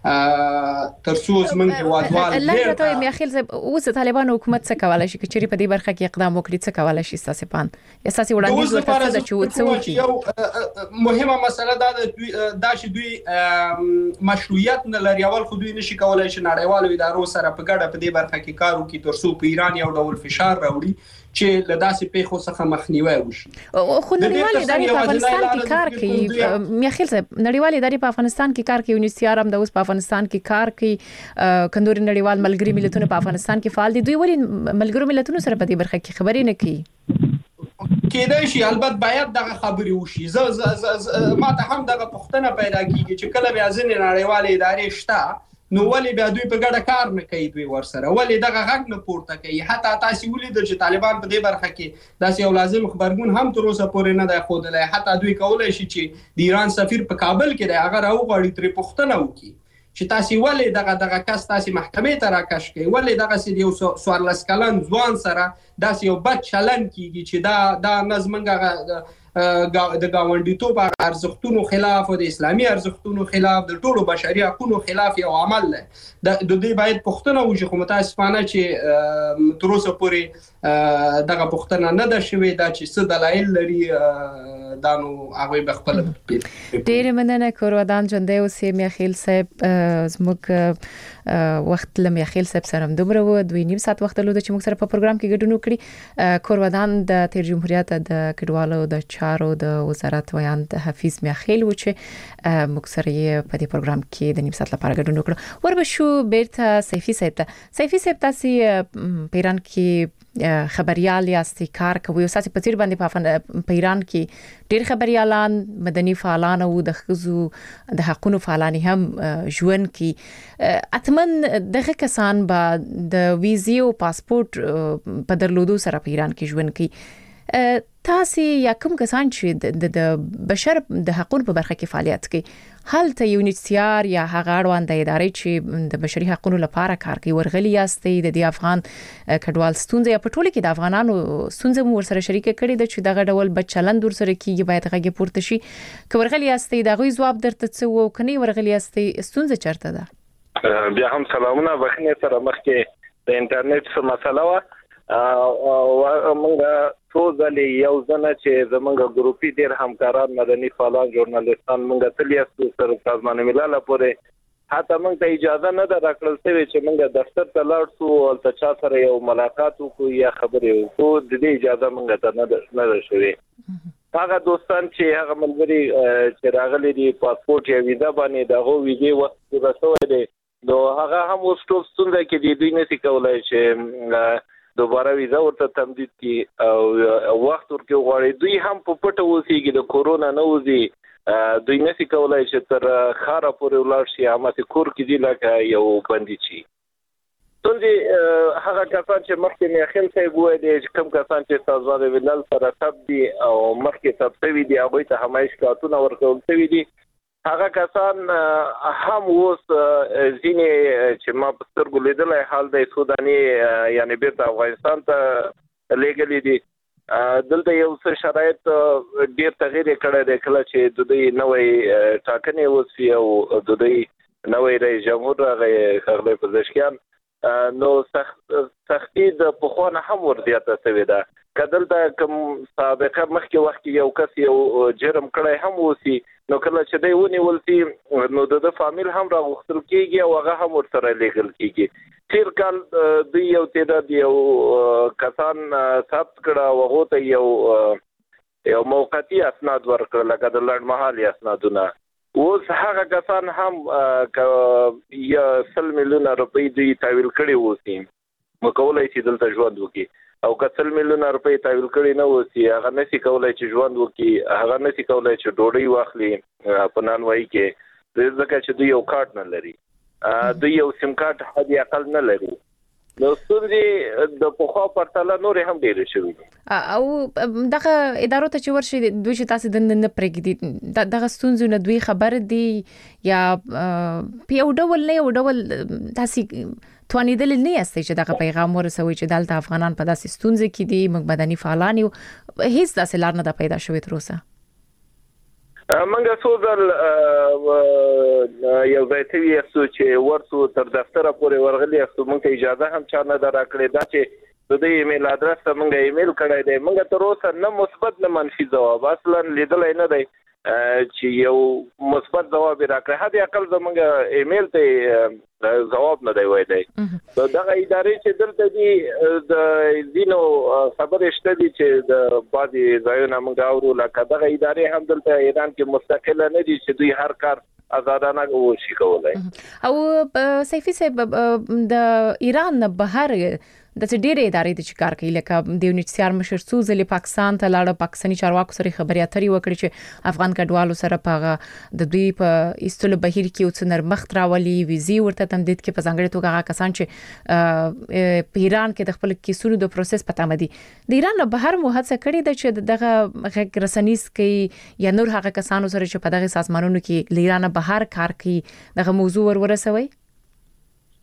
تر څو زمونږ هیوادوال لکه ته مې اخیل صاحب اوس طالبان حکومت څه کولای شي چې په دې برخه کې اقدام وکړي، څه کولای شي تاسو پان اساسي وړاندیز ورته څه چې څه وکړي؟ یو مهمه مسله دا د چې دوی مشروعیت نه لري. اول خو دوی نشي کولای چې نړیوالو ادارو سره په ګډه په دې برخه کې کار وکړي تر څو په ایران یو ډول فشار راوړي چې له داسې پیښو څخه مخنیوي وشي. خو نړیوال ادارې په افغانستان کې کار کوي. مې خیال صاحب نړیوال ادارې په افغانستان کې کار کوي، یونیسیار هم د اوس په افغانستان کې کار کوي، کندوري نړیوال ملګری ملتونه په افغانستان کې فعال دي. دوی ولې ملګرو ملتونو سره په دې برخه کې خبرې نه کوي؟ کېدای شي البته باید دغه خبرې وشي. زه ما ته هم دغه پوښتنه پیدا کیږي چې کله بیا ځینې نړیوالې ادارې شته نو ولې بیا دوی په ګډه کار نه کوي، دوی ورسره ولې دغه غږ نه پورته کوي. حتی تاسو ولیدل چې طالبان په دې برخه کې داسې یو لازم خبرګون هم تر اوسه پورې نه دی ښودلی. حتی دوی کولی شي چې د ایران سفیر په کابل کې دی هغه راوغواړي، ترې پوښتنه وکړي چې تاسو ولې دغه دغه کس تاسو محکمې ته راکش کوي، ولې دغه یو څوارلس کلن ځوان سره داسې یو بد چلند کیږي چې دا دا نظمنګ د گاونډیتوب ارزښتونو خلاف او د اسلامي ارزښتونو خلاف د ټولو بشري حقوقو خلاف یو عمل دی. د دې باید پښتنه وږي خو متاسفانه چې تر اوسه پورې دغه پښتنه نه ده شوې دا چې څه دلایل لري دا نو هغه بخپل ډېر مننه کورودان ژوندۍ اوسې میاخیل صاحب زموږ وخت لم میاخیل صاحب سره دومره و دوی نیم ساعت وخت لود چې موږ سره په پروګرام کې ګډون وکړي. کورودان د تیر جمهوریت د کډوالو د چارو د وزارت ویاند حفیظ میاخیل و چې موږ سره په دې پروګرام کې د نیم ساعت لپاره ګډون وکړو. وربشو بیرته سیفی صاحب ته سیفی صاحب تاسو په ایران کې خبريال یاستي کار کوي او ساسي پتیر باندې په ایران کې ډېر خبريالان مدني فعالان او د خزو د حقوقو فعالان هم ژوند کی اتمن دغه کسان به د ویزې او پاسپورت په درلودو سره په ایران کې ژوند کی. تاسو یا کوم کسان چې د بشر د حقوقو په برخه کې فعالیت کوي هلته یو نشتیار یا هغه اړوند ادارې چې د بشري حقوقو لپاره کار کوي ورغلي یاستي د دې افغان کډوال ستونزې په ټوله کې د افغانانو ستونزې مو ورسره شریک کړي د چې دغه ډول بچلند ورسره کیږي باید هغه پورته شي که ورغلي یاستي دغه جواب درته څه وو کني ورغلي یاستي ستونزې چرته ده؟ بیا هم سلامونه بخنه سره مخکې د انټرنیټ څخه مسله و او موږ ټول یو ځنه چې زمونږ ګروپي ډېر همکاران مدني فعالان ژورنالیستان موږ تل یو سره سازمان ملل پورې حتی موږ ته اجازه نه ده راکړل شوې چې موږ دفتر ته لاړ شو او تاسو سره یو ملاقات وکړو یا خبرې وکړو د دې اجازه موږ ته نه ده نه ده شوې. هغه دوستان چې هغه ملګري چې راغلي دي پاسپورت یا ویزا باندې دغه ویزې وخت ورسوي دي نو هغه هم اوس ټول ستونزه کې دي دوی نشي کولای چې دوباره ویزا ورته تمدید کی او وخت ورکو غواړي دوی هم په پټه اوسېږي د کورونا نه وځي دوی نشي کولای چې تر خاره پورې ولاړ شي امه کور کې دی لکه یو بندي شي. څنګه هغه کسان چې مخکې مې خل ته وایي د کوم کسان چې سازمان ملل سره تب دي او مخکې تب شوی دي هغه ته همایش کارتونه ورکول شوی دي هغه کسان هم اوس ځینې چې ما په سترګو لیدلای حال د سوداني یعنی بیرته افغانستان ته لېږلي دي دلته یو څه شرایط ډېر تغیر کړی دی کله چې د دوی نوې ټاکنې وشي او د دوی نوې رئیس جمهور راغی ښاغلی پزشکیان نو سختي د پخوانه هم ورزیاته شوې ده که دلته کوم سابقه مخکې وخت یو کس یو جرم کړی هم وسی نو کله چې دی ونیول شي نو د فامیل هم راغوښتل کیږي او هغه هم ورسره لیږل کیږي. تیر کال دوی یو تعداد یو کسان ثبت کړه او هغه ته یو یو موقتی اسناد ورکړل لکه د لړمحالي اسنادونه اوس هغه کسان هم یا سل میلیونه روپۍ دوی تحویل کړي وسی مکولای شي دلته ژوند وکړي او کڅل میلیونه روپۍ تحویل کړي نه وسی هغه نشي کولای چې ژوند وکړي هغه نشي کولای چې ډوډۍ واخلي په نانوای کې ځکه چې دوی یو کارت نه لري دوی یو سیم کارت هدي اقل نه لري نو ستونزې د پخوا پرتله نورې هم ډېرې شوي دي او دغه ادارو ته چې ورشي دوی چې تاسو د نه پرېږدي دغه ستونزې نه دوی خبر دي یا په یو ډول نه یو ډول تاسو توانیدل نه یاستئ چې دغه پیغام ورسوي چې دلته افغانان په داسې ستونزې کې دي موږ مدني فعالان یو هیڅ داسې لار نه ده پیدا شوې تر اوسه. منګه سوزل یو ځای ته یې چې ورسو تر دفتر پورې ورغلي خو موږ ته اجازه هم چا نه درکړې دا چې د دې ایمیل ادرس ته موږ ایمیل کړی دی موږ تر اوسه نه مثبت نه منفي جواب اصلا لیدلای نه دی چې یو مثبت جواب راکړي هدي اقل زموږ ایمیل ته جواب نه دی وایي دا دغه ادارې چې دلته دي د دینو خبرې شته دي چې د بعضي ځایونو موږ اورو لکه دغه ادارې هم دلته ایران کې مستقله نه دي چې دوی هر کار آزادانه وشي کولای او سیفی صاحب د ایران نه بهر د ډېرې ادارې د کار کوي لکه د یونیسیار مشر څو ځلې پاکستان ته لاړ پاکستاني چارواکو سره خبرې اترې وکړي چې افغان کډوالو سره په د دوی په ایستلو بهیر کې اوس نرمخت راولي ویزې ورته تمدید کې په ځانګړي توګه هغه کسان چې په ایران کې د خپل کیسونو د پروسس پته مدي د ایران نه بهر مو هڅه کړې ده چې دغه غږ رسنیز کې یا نور هغه کسانو سره چې په دغه سازمانونو کې لیرانه بهر کار کوي دغه موضوع ور ورسوي.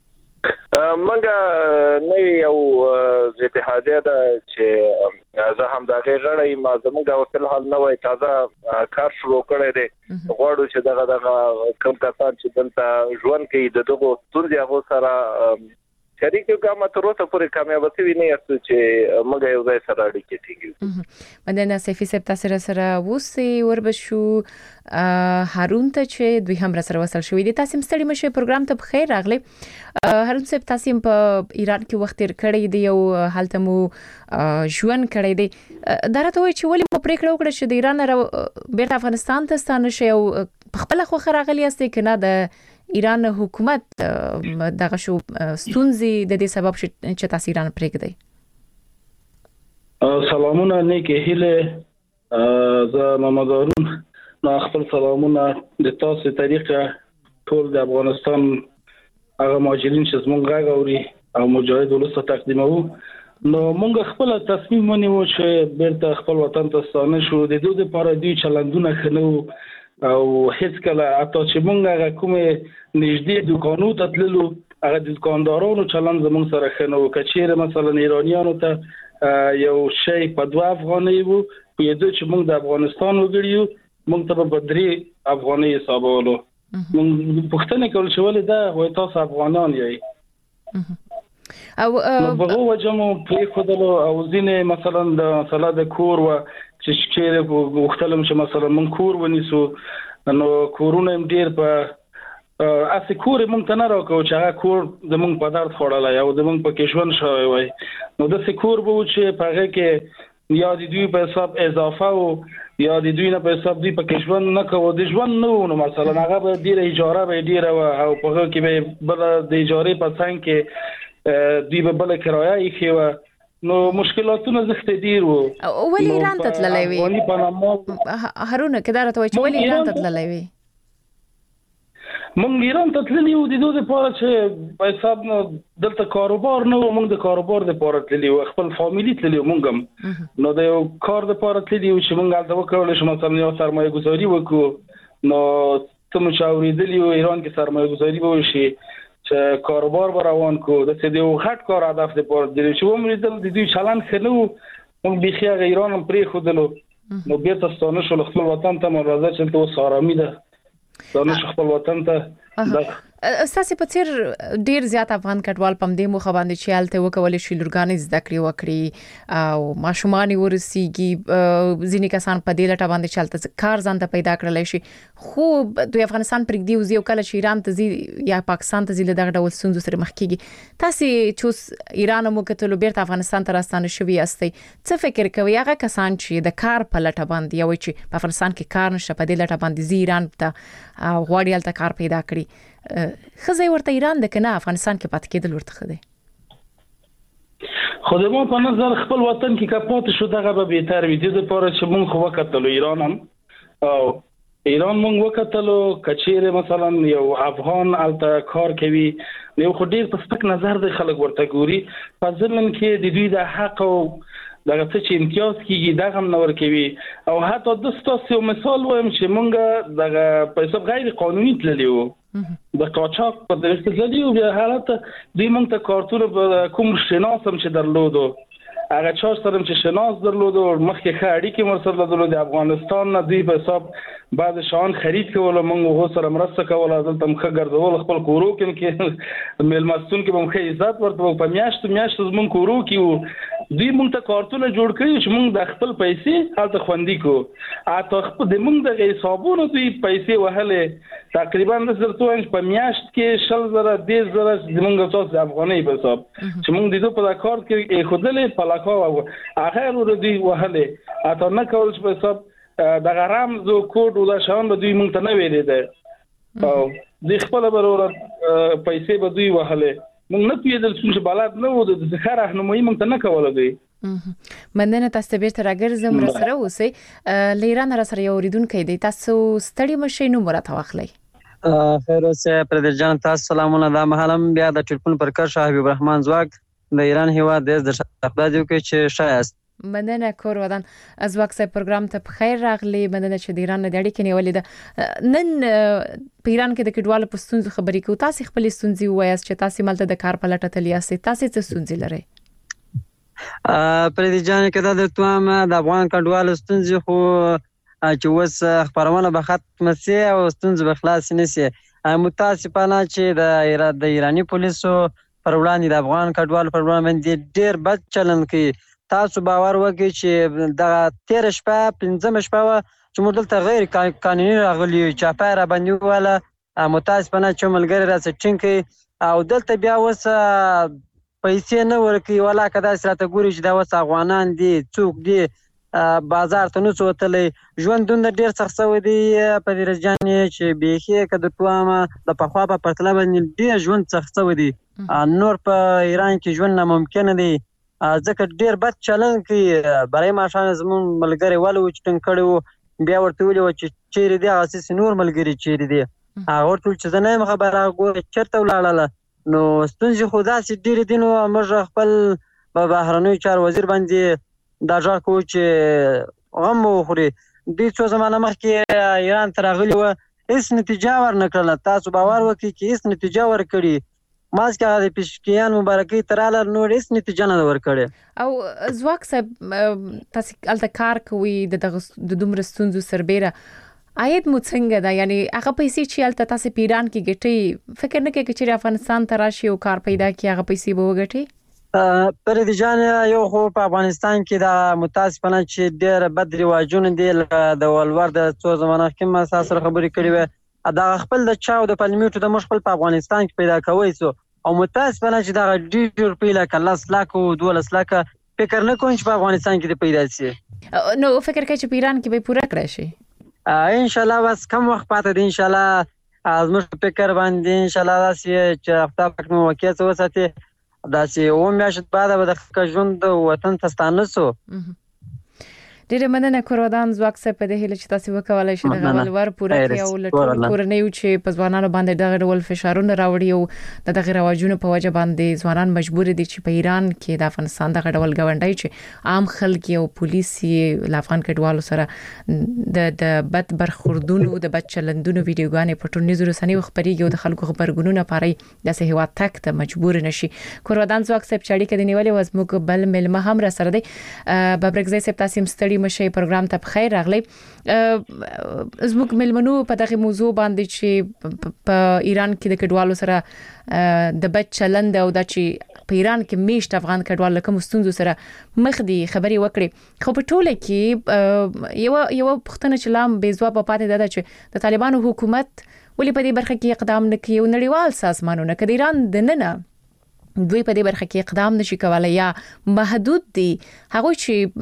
منګه نه یو اتحادیه ده چې زه هم دا غیړړې ما زموږ د وسل حال نه وای تازه کار شروع کړی دی غواړو چې دغه دغه کم کسان چې دلته ژوند کوي د دغه ستونزې هغه سره شریک کومه تر اوسه پورې کامیاب شوی نه یاست چې موږ یو ځای سره اړیکې ټینګو. مدنه سیفي صاحب تاسو را سره وسی وربشو هارون ته چې دوی هم را سره وصل شوې دي. تاسو مستړي مشه پروګرام ته بخیر راغلی. هارون صاحب تاسو په ایران کې وخت تیر کړی دی او حالت مو ژوند کړی دی. دا راته وایي چې ولې مو پریکړه وکړه چې د ایران را بیرته افغانستان ته ستانه شي او خپل خو راغلی است کنه د ایران حکومت دغه شو ستونزې د دې سبب چې تاسو ایران پرېږدئ؟ سلامونه نیکه هیله زه محمد هارون نو خپل سلامونه د تاسو طریقه ټول د افغانستان هغه مهاجرین چې زمونږ غږ اوري او مجاهد ولسته تقدیمو. نو موږ خپل تصمیم ونیو چې بیرته خپل وطن ته ستانه شو. د دوی لپاره دوی چلندونه خنو او هیڅ کله حتی چې موږ هغه کومه نږدې دکانو ته تللو هغه د دکاندارانو چلند زموږ سره خنو. کچېره مثلا ایرانیانو ته یو شی په دوه افغانۍ وو په دې چې موږ د افغانستان وګړیو موږ ته په درې افغانۍ حسابولو. موږ پښتنه کول چې ولې دا وای تاسو افغانان یې او په هغه وجمو په خودلو او ځینې مثلا د مثلا د کور و چې شکره مختلف چې مثلا من کور ونیسو نو کورونه ډیر په اسی کور مونږ ته نه راکو چې هغه کور زمونږ په درد خوړلای او زمونږ په کښون شوی وای. نو د سکور به چې په هغه کې یا د دوی په حساب اضافه او یا د دوی نه په حساب دوی په کښون نه کوو د ژوند نو نو مثلا هغه به ډیره اجاره به ډیره او په هغه کې به بل د اجاره په څنګ کې دوی به بل کرایه یې خو نو مشکلاتونه زخته ډیر وو. ولې ایران ته تللی وي هارون کدا راته وایي چې ولې ایران ته تللی وي؟ مونږ ایران ته تللی وو د دوی لپاره چې په حساب نو دلته کاروبار نه و. مونږ د کاروبار لپاره تللی وو خپل فامیلی تللی مونږ هم نو د یو کار لپاره تللی وو چې مونږ هلته وکړل چې مثلا یو سرمایه گذاري وکړو. نو ته مو چاورېدلی وو ایران کې سرمایه گذاري به وشي چې کاروبار به روان کو د څه دی غټ کار هدف لپاره د چې ومریدل د دوی چلند خنو مونږ بيخي ایران هم پرې خودلو. نو بیرته ستانه شو خپل وطن ته مرزه چې ته وسارامي ده ستانه شو خپل وطن ته. استاسې په څیر ډیر زیات افغان کډوال پم دې مخ باندې چې حالت وکول شي لورګانې زده کړې وکړي او ماشومان ورسیږي ځینې کسان په دې لټه باندې چلته کار ځان ته پیدا کړل شي. خو د افغانستان پرګدي او یو کله چې ایران ته ځي یا پاکستان ته ځي دغه ډول ستونزو سره مخ کیږي. تاسو چې ایران مو کتلو بیرته افغانستان ته راستانه شوی استئ څه فکر کوي هغه کسان چې د کار په لټه باندې یو چې په افغانستان کې کار نشه په دې لټه باندې ځي ایران ته غواړي هلته کار پیدا کړي خزه ورته ایران د کنه افغانستان کې پات کېدل ورته خده؟ خو د مو په نظر خپل وطن کې کپات شو دغه به بهتر وي. د لپاره چې مونږ خو وکړو ایران هم او ایران مونږ وکړو کچېره مثلا یو افغان الته کار کوي نو خو ډیر په سپک نظر د خلک ورته ګوري په ځلن کې د دوی د حق او دغه څه چې امتیاز کیږي دغه هم نور کوي. او حتی د ستاسو مثال وایم چې مونږ دغه په حساب غیر قانوني تللی وو د قاچاق په دغه تللی وو بیا حالت دوی مونږ ته کارتونه کوم شناسم چې درلودو هغه چا سره چې شناس درلودو مخکې ښه اړیکې مرسته درلودو د افغانستان نه دوی په حساب بعد شان خرید کول مونږ هو سره مرسته کول دلته مخه ګرځول خپل کورو کې ملمستون کې مونږ عزت ورته په میاشت میاشت مونږ کورو کې دوی مونږ ته کارتونه جوړ کړي چې مونږ د خپل پیسې هلته خوندي کو اته خپل د مونږ د حسابونو دوی پیسې وهلې تقریبا د زرتو په میاشت کې شل زره د زره زمونږ تاسو د افغانۍ په حساب چې مونږ د دوی په کار کې خودلې په لاکو اخر ور دوی وهلې اته نه کول چې په حساب د غرام زو کوډ ولا شان به دوی مونږ ته نه ویلې ده او د خپل برور پیسې به دوی وهلې مونږ نه پیدل چې بلاد نه و د ذخیره راهنمایي مونږ ته نه کوله دوی. مننه تاسو به تر راګرځم را سره اوسئ لیران را سره یو ریدونکو دی تاسو ستړي مشي نو مرته واخلئ. خیر اوسه پردر جان تاسو سلامونه دا مهالم بیا د ټلیفون پر کار شاه حبیب الرحمن زواک د ایران هیواد د شهزادګۍ کې چې شایست مننه کور ودان از وخت پروګرام ته بخیر راغلی. مننه چې د ایران د اړیکې نیولې ده نن په ایران کې د کډوالو په ستونزو خبرې کوو. تاسو خپل ستونزې وایاست چې تاسو ملته د کار په لټه تللی یاست. تاسو څه ستونزې لرئ؟ پردي جان کدا د توام د افغان کډوال ستونزې خو چې وس خبرونه به ختم سي او ستونزې به خلاص نشي. متاسفانه چې د د ایرانی پولیسو پر وړاندې د افغان کډوال پر وړاندې ډیر بد چلند کوي. تاسو باور وکړئ چې د تیر شپه پنځم شپه چې موږ دلته غیر قانوني راغلي چاپای را باندې واله متاسفانه چې ملګری را سټینګ او دلته بیا اوس پیسې نه ورکوي ولا که داسې راته ګوري چې دا اوس افغانان دي څوک دي بازار ته نشو وتلی. ژوند دومره ډېر سخت شوی دی پدیرس جانې چې بیخي که د توامه د پخوا په پرتله باندې ډېر ژوند سخت شوی دی. نور په ایران کې ژوند ناممکنه دی ځکه ډېر بد چلند کوي. برای ماښام زموږ ملګری ولې و چې ټینګ کړی و بیا ورته ویلي وه چې چیرې دي هغه سې نور ملګري چیرې دي. هغه ورته ویل چې زه نه یم خبره هغه ګوره چېرته ولاړله. نو ستونزې خو داسې ډېرې دي. نو موږ خپل په بهرنیو چارو وزیر باندې دا غږ کوو چې غم وخوري. دوی څو زمانه مخکې ایران ته راغلي وه هېڅ نتیجه ورنه کړله. تاسو باور وکړئ چې هېڅ نتیجه ورکړي. ماسکې هغه د پېشکیان مبارکۍ ته راغله نور هېڅ نتیجه نه ده ورکړې. او ځواک صاحب تاسې هلته کار کوئ د دغه د دومره ستونزو سربیره عاید مو څنګه ده؟ یعنی هغه پیسې چې هلته تاسې په ایران کې ګټئ فکر نه کوئ که چېرې افغانستان ته راشي او کار پیدا کړي هغه پیسې به وګټئ؟ پردي جان یو خو په افغانستان کې دا متاسفانه چې ډېر بد رواجونه دي د ولور د څو زمانه مخکې ما ستا سره خبرې کړې وې دغه خپل د چاو د پلمیټو د موږ خپل په افغانستان کې پیدا کوی سو او متاسفانه چې دغه ډېر روپۍ لکه لس لاکه دولس لاکه فکر نه کوم چې په افغانستان کې د پیدا شي. نو فکر کوئ چې په ایران کې به پوره کړی شي؟ انشاءالله بس کم وخت پاته دی. انشاءالله زموږ په فکر باندې انشاءالله داسې چې خدای پاک مو وکیل څه وساتي داسې اووه میاشتې بعده به د ښه ژوند وطن ته ستانه سو. ډیره مننه کورودان ځواک صاحب په دې هیله چې تاسو وکولای شئ د ولور پوره کړئ او له ټولو کورنیو چې په ځوانانو باندې دغه ډول فشارونه راوړي او د دغه رواجونو په وجه باندې ځوانان مجبور دي چې په ایران کې د افغانستان دغه ډول غونډای چې عام خلک او پولیس له افغان کډوالو سره د د بد برخوردونو د بد چلندونو ویډیوګانې په ټولنیزو رسنیو خبريږي او د خلکو خبرګونونه پاري داسې هوا تک ته مجبور نشي. کورودان ځواک صاحب چې اړیکه دی نیولې و زموږ بل ملمه هم را سره دی. ببرګزی صاحب تاسو مستړي مشي پروګرام ته بخیر راغلی. زموږ ملمنو په دغه موضوع باندې چې په ایران کې د کډوالو سره د بد چلند او د چې په ایران کې میشت افغان کډوال لکه مستونزو سره مخ دي خبري وکړي. خو په ټوله کې یو یو پښتنه چې لام بې ځواب پاتې ده چې د طالبانو حکومت ولې په دې برخه کې اقدام نه کوي او نړیوال سازمانونه کله ایران د ننه دوی په دې برخه کې اقدام نشي کولای یا محدود دي هغه چې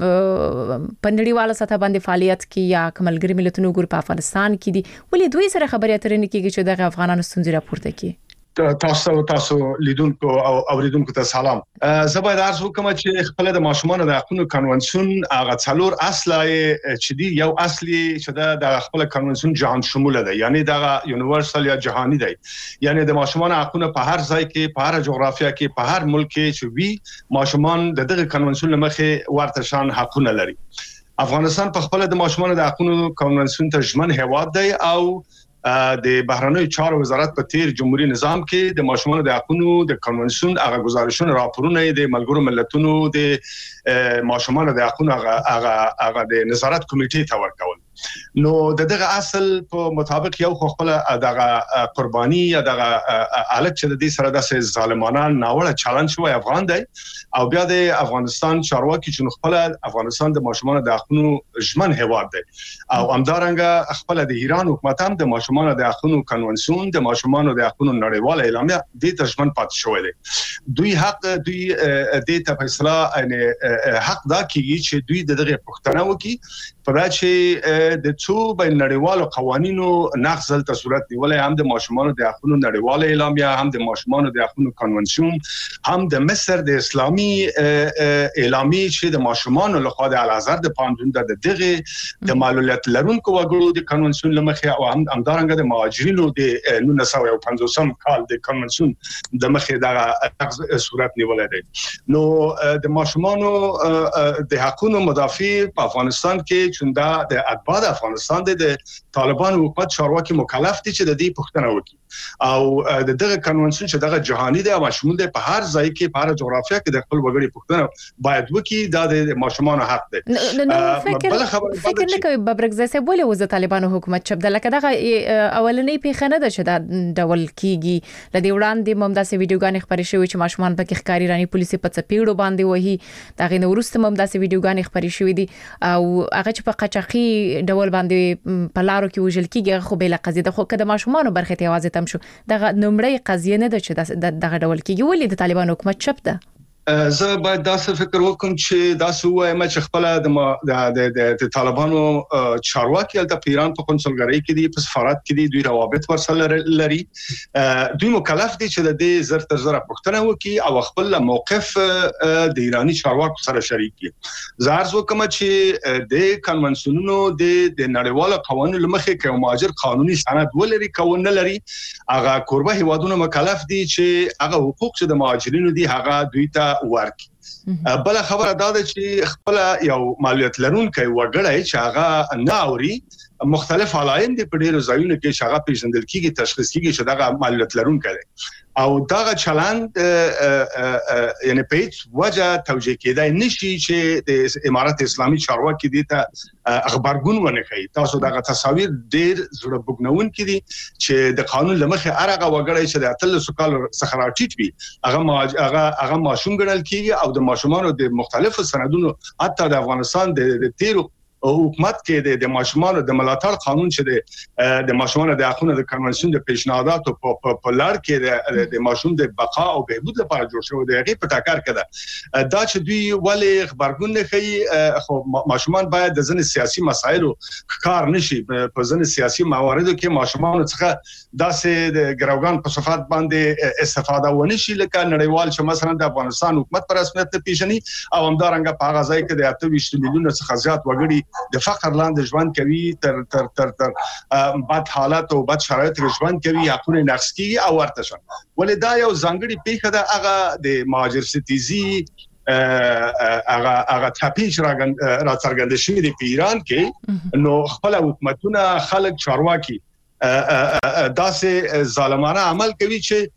په نړیواله سطح باندې فعالیت کوي یا کملګری ملتونو ګروپ په افغانستان کې دي ولې دوی سره خبرې اترې نه کیږي چې دغه افغانانو ستونزې راپورته کړي؟ تاسو تاسو لیدونکو او اوریدونکو ته سلام. زه باید عرض وکم چې خپل د ماشومان د حقوقو کنونسیون هغه څلور اصله چې دی یو اصلي چې د خپل کنونسیون جهان شموله ده یعنی د یونیورسال یا جهانی دی یعنی د ماشومان حقوقو په هر ځای کې په هر جغرافیا کې په هر ملک کې چې وی ماشومان د دغه کنونسیون لمخې ورته شان حقوقونه لري. افغانستان په خپل د ماشومان د حقوقو کنونسیون ته ژمن هیواد دی او د بهرنیو چارو وزارت په تیر جمهوریت نظام کې د ماشومان د حقوقو د کنونسیون هغه گزارشونه راپورونه د ملګرو ملتونو د ماشومان د حقوقو هغه هغه د نظارت کمیټې ته ورکول. نو دغه اصل په مطابق یو خپل دغه قرباني یا دغه حالت چې د دې سره د ظالمانه ناوړه چالش شوی افغان دی او بیا د افغانستان چارواکي چې خپل افغانستان د ماشومان د حقوقو ژمن هیواد دی او همدارنګه خپل د ایران حکومت هم د ماشومان د حقوقو کنونسیون د ماشومان د حقوقو نړیواله اعلامیه د ترجمن پات شوی دی. دوی حق دوی د ته فیصله یعنی حق دا کیږي چې دوی دغه پښتنه وکي په چې د څو بین نړیوالو قوانینو نقض ته صورت نیولې هم د ماشومان د حقوقو نړیواله اعلامیه هم د ماشومان د حقوقو کنونسیون هم د مصر د اسلامي اعلامیه چې د ماشومان له خوا د الازهر د پاندون د دغه د معلولیت لرونکو وګړو د کنونسیون لمخې او هم همدارنګه د مهاجرینو د نولس سوه او پنځوسم کال د کنونسیون د مخې د صورت نیولې دی. نو د ماشومان د حقوقو مدافع په افغانستان کې چې دا د اتباع حکومت افغانستان د طالبان حکومت چارواکي مکلف دي چې د دې پوښتنه وکړي او د دغه کنونسیون چې دغه جهاني دی او شمول دی په هر ځای کې په هر جغرافیه کې د خپل وګړي پوښتنه باید وکړي دا د ماشومان حق دی. نو فکر فکر نه کوي ببرګ زسه بوله وز طالبانو حکومت چپ د لکه دغه اولنې پیښه نه ده چې دا ډول کیږي لدی وړاندې ممداسه ویډیوګان خبرې شوې چې ماشومان پکې ښکاری رانی پولیسي په چپیړو باندې وਹੀ دا غي نورسته ممداسه ویډیوګان خبرې شوې دي او هغه چې په قچقي ډول باندې په لارو کې وژل کیږي خو به لقزي د خو کده ماشومان برخه ته आवाज تم شو دغه نمړی قضیه نه ده چې دغه ډول کیږي ولې د طالبان حکومت چپ ده. زه باید داسې فکر وکم چې داسې وایم چې خپل د د طالبانو چارواکي د ایران په کنسولګری کې دي په سفارت کې دي دوی روابط ورسره لري دوی مکلف دي چې د دې زر تر زر پښتنه وکي او خپل موقف د ایرانی چارواکو سره شریک کړي. زه ارزو کوم چې د کنونسیونونو د د نړیوالو قوانینو لمخې کې مهاجر قانوني سند ولري کول نه لري هغه قربه هیوادونو مکلف دي چې هغه حقوق چې د مهاجرینو دي هغه دوی ته ورکی. بل خبره دا ده چې خپل یو مالیات لرونکي وګړی چې هغه ناوري مختلف علایم دي په ډیرو ځایونو کې چې هغه پیژندل کیږي تشخیص کیږي چې دغه مالیات لرونکي دی او دغه چلند یعنی په هیڅ وجه توجیه کېدای نشي چې د امارات اسلامي چارواکي دي ته خبرګون ونه کوي. تاسو دغه تصاویر ډیر زړه بوګنون کړي چې د قانون لمخې هرغه وګړی چې د اتلس کال څخه راټیټ وي هغه هغه هغه ماشوم ګڼل کیږي او د ماشومانو د مختلفو سندونو حتی د افغانستان د تیرو حکومت کې د ماشومانو د ملاتړ قانون چې د د ماشومانو د حقوقو د کنونسیون د پیشنهاداتو په په لار کې د ماشوم د بقا او بهبود لپاره جوړ شوی دی هغه په ټاکر کړه دا چې دوی ولې خبرګون نه کوي خو ماشومان باید د ځنې سیاسي مسایلو کار نشي په ځنې سیاسي مواردو کې ماشومان څخه داسې د ګروګان په صفات باندې استفاده ونه شي لکه نړیوال چې مثلا د افغانستان حکومت پر رسمیت پیژني او همدارنګه په هغه ځای کې د اته ویشت میلیونه څخه زیات وګړي د فقر لاندې ژوند کوي تر تر تر تر بد حالات او بد شرایط ژوند کوي حقونه نقص کوي او ورته شون ولې دا یو ځانګړي پیښه ده هغه د مهاجر ستیزي هغه هغه تپیش را څرګند شوی دی په ایران کې نو خپل حکومتونه خلک چارواکي داسې ظالمانه عمل کوي چې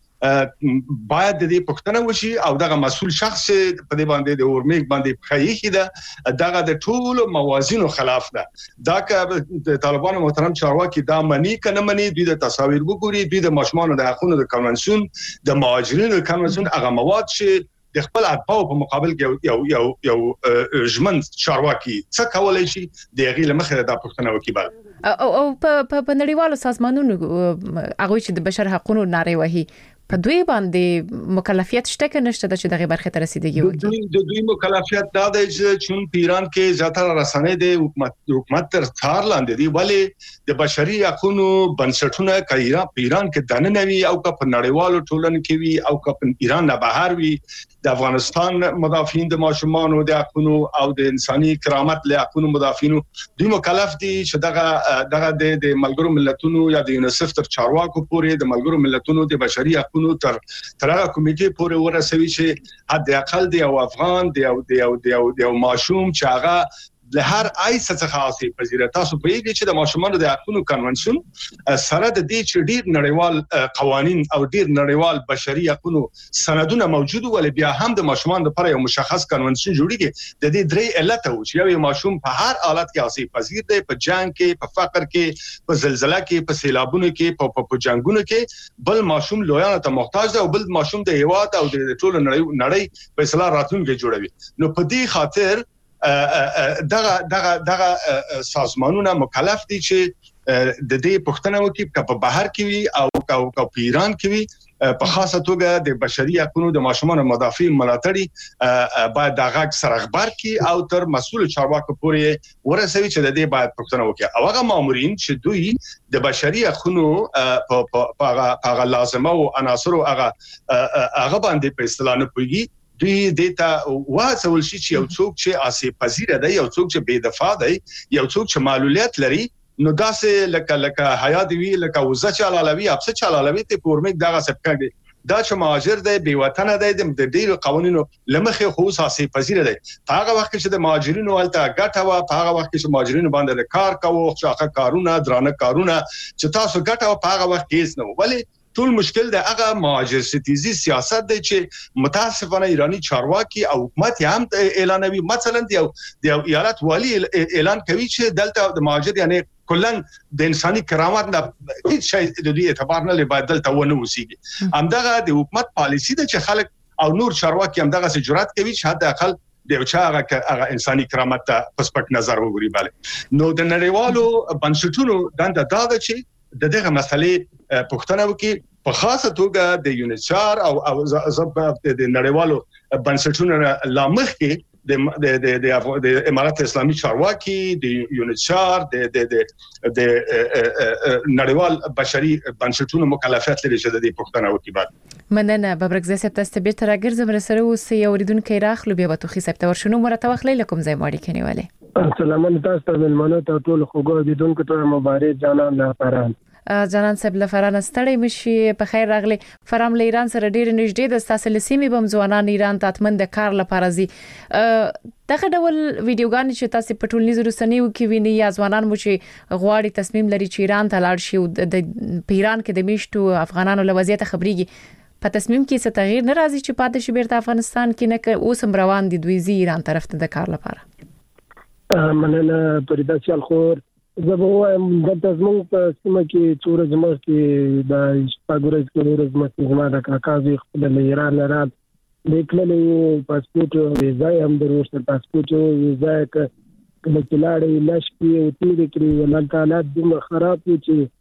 باید د دې پښتنه وشي او دغه مسؤل شخص په دې باندې د اورمیک باندې خایخي ده دغه د ټول موازینو خلاف ده دا که د طالبانو محترم چارواکي دا منی کنه منی دوی د تصاویر وګوري دوی د ماشومان د حقوقو د کنونسیون د مهاجرینو کنونسیون هغه مواد چې د خپل اتباعو په مقابل کې یو یو یو ژمن چارواکي څه کولای شي د هغې لمخې د پښتنه وکي بل او او په په نړیوالو سازمانونو هغه چې د بشر حقوقو نارې وهي په دوی باندې مکلفیت شته که نشته چې دغه برخه ته رسیدګي وکړي. د دوی مکلفیت دا دی چې په ایران کې زیاتره رسنۍ د حکومت حکومت تر څار لاندې دي ولې د بشري حقوقو بنسټونه کایرا په ایران کې دننه وي او په نړیوالو ټولنو کې وي او په ایران نه بهر وي د افغانستان مدافعین د ماشومانو د حقوقو او د انساني کرامت له حقوقو مدافعینو دوی مکلف دي چې دغه دغه د ملګرو ملتونو یا د یونیسف تر چارواکو پورې د ملګرو ملتونو د بشري حقوقو تر ترغه کمیټې پورې ورسوي چې حد اقل دی او افغان دی او دی او دی او دی ماشوم چې هغه له هر آیس څخه خاصه پذیره تاسو په یوه چې د ماشومانو د حقوقو کنونسیون سره د دې چې ډیر نړیوال قوانين او ډیر نړیوال بشري حقوقو سندونه موجود ولې بیا هم د ماشومان لپاره یو مشخص کنونسیون جوړیږي د دې درې علت او چې یو ماشوم په هر حالت کې خاصه پذیر دی په جنگ کې په فقر کې په زلزلہ کې په سیلابونو کې په په جنگونو کې بل ماشوم لویانه ته محتاج دی او بل ماشوم د هیواد او د ټول نړۍ په اصلاح راتلونکي جوړوي نو په دې خاطر دغه دغه دغه سازمانونه مکلف دي چې د دې پښتنه وکي په بهر کې وي او او په ایران کې وي په خاصه توګه د بشري حقوقو د ماشومانو مدافع ملاتړي باید دغه سره خبر کی او تر مسؤل چارواکو پورې ورسوي چې د دې باید پښتنه وکي او هغه مامورین چې دوی د بشري حقوقو په هغه لازمه او عناصر هغه هغه باندې په اصطلاح نه پويږي دوی دیتا واسول شي چې یو څوک چې آسیب پذیر دی یو څوک چې بے دفاع دی یو څوک چې معلولیت لري نو داسې لکه لکه حیا دی وی لکه وزه چالالوي اپس چالالوي ته پورمیک دغه سپکړي دا چې مهاجر دی بې وطن دی د ډیرو قوانینو لمخې خو ساسي پذیر دی هغه وخت چې د مهاجرینو ولته ګټه وا هغه وخت چې مهاجرینو باندې کار کوو چې هغه کارونه درانه کارونه چې تاسو ګټه په هغه وخت کې نه ولی ټول مشکل د هغه مهاجر ستیزي سیاست دی چې متاسفانه ایرانی چارواکي او حکومت هم اعلانوي مثلا دی د ایالت والی اعلان کوي چې دلته د مهاجر یعنی کلن د انساني کرامت نه هیڅ شی د دې اعتبار نه لبا دلته ونه وسیږي همدغه د حکومت پالیسی د چې خلک او نور چارواکي همدغه جرأت کوي چې حد اقل د چا هغه انساني کرامت ته پسپک نظر وګوري بله نو د نړیوالو بنسټونو دنده دا ده چې د دغه مسلې پښتنه وکي په خاصه توګه د یونیچار او او د نړیوالو بنسټونو لامخ کې د د د امارات اسلامي چارواکي د یونیچار د د د نړیوال بشري بنسټونو مکلفیت لري چې د پښتنه وکي بعد مننه ببرګ زه ست استبیر تر اګرځم رسره اوس یو ریدونکو راخلو بیا به تو خې سپتور شنو مرته وخت لیکم زې ماړي کنيواله سلام تاسو ته ملمنو ته ټول خوګو دیدونکو ته مبارک جانان لپاره جانان صاحب لفران ستړی مشي په خیر راغلی فرام له ایران سره ډیر نږدې د تاسو لسیمې بم ځوانان ایران ته اتمن د کار لپاره زی دغه ډول ویډیوګان چې تاسو په ټولنیزو رسنیو کې ویني یا ځوانان مو چې غواړي تصمیم لري چې ایران ته لاړ شي او د ایران کې د میشتو افغانانو له وضعیت خبريږي په تصمیم کې څه تغییر نه راځي چې پاتې شي بیرته افغانستان کې نه اوس هم روان دي دوی زی ایران طرف ته د کار لپاره مننه پرېدا چل خور زبوایم دلته زموږ په سیمه کې څوره زموږ کې د شپږورز کې ورځ مخکې زما د کاکا زوی خپل له ایران لرال لیکلې پاسپورت او ویزا هم دروسته پاسپورت او ویزا کله چې لاړې لاشپې او تیر کړې ولنته حالات دومره خراب و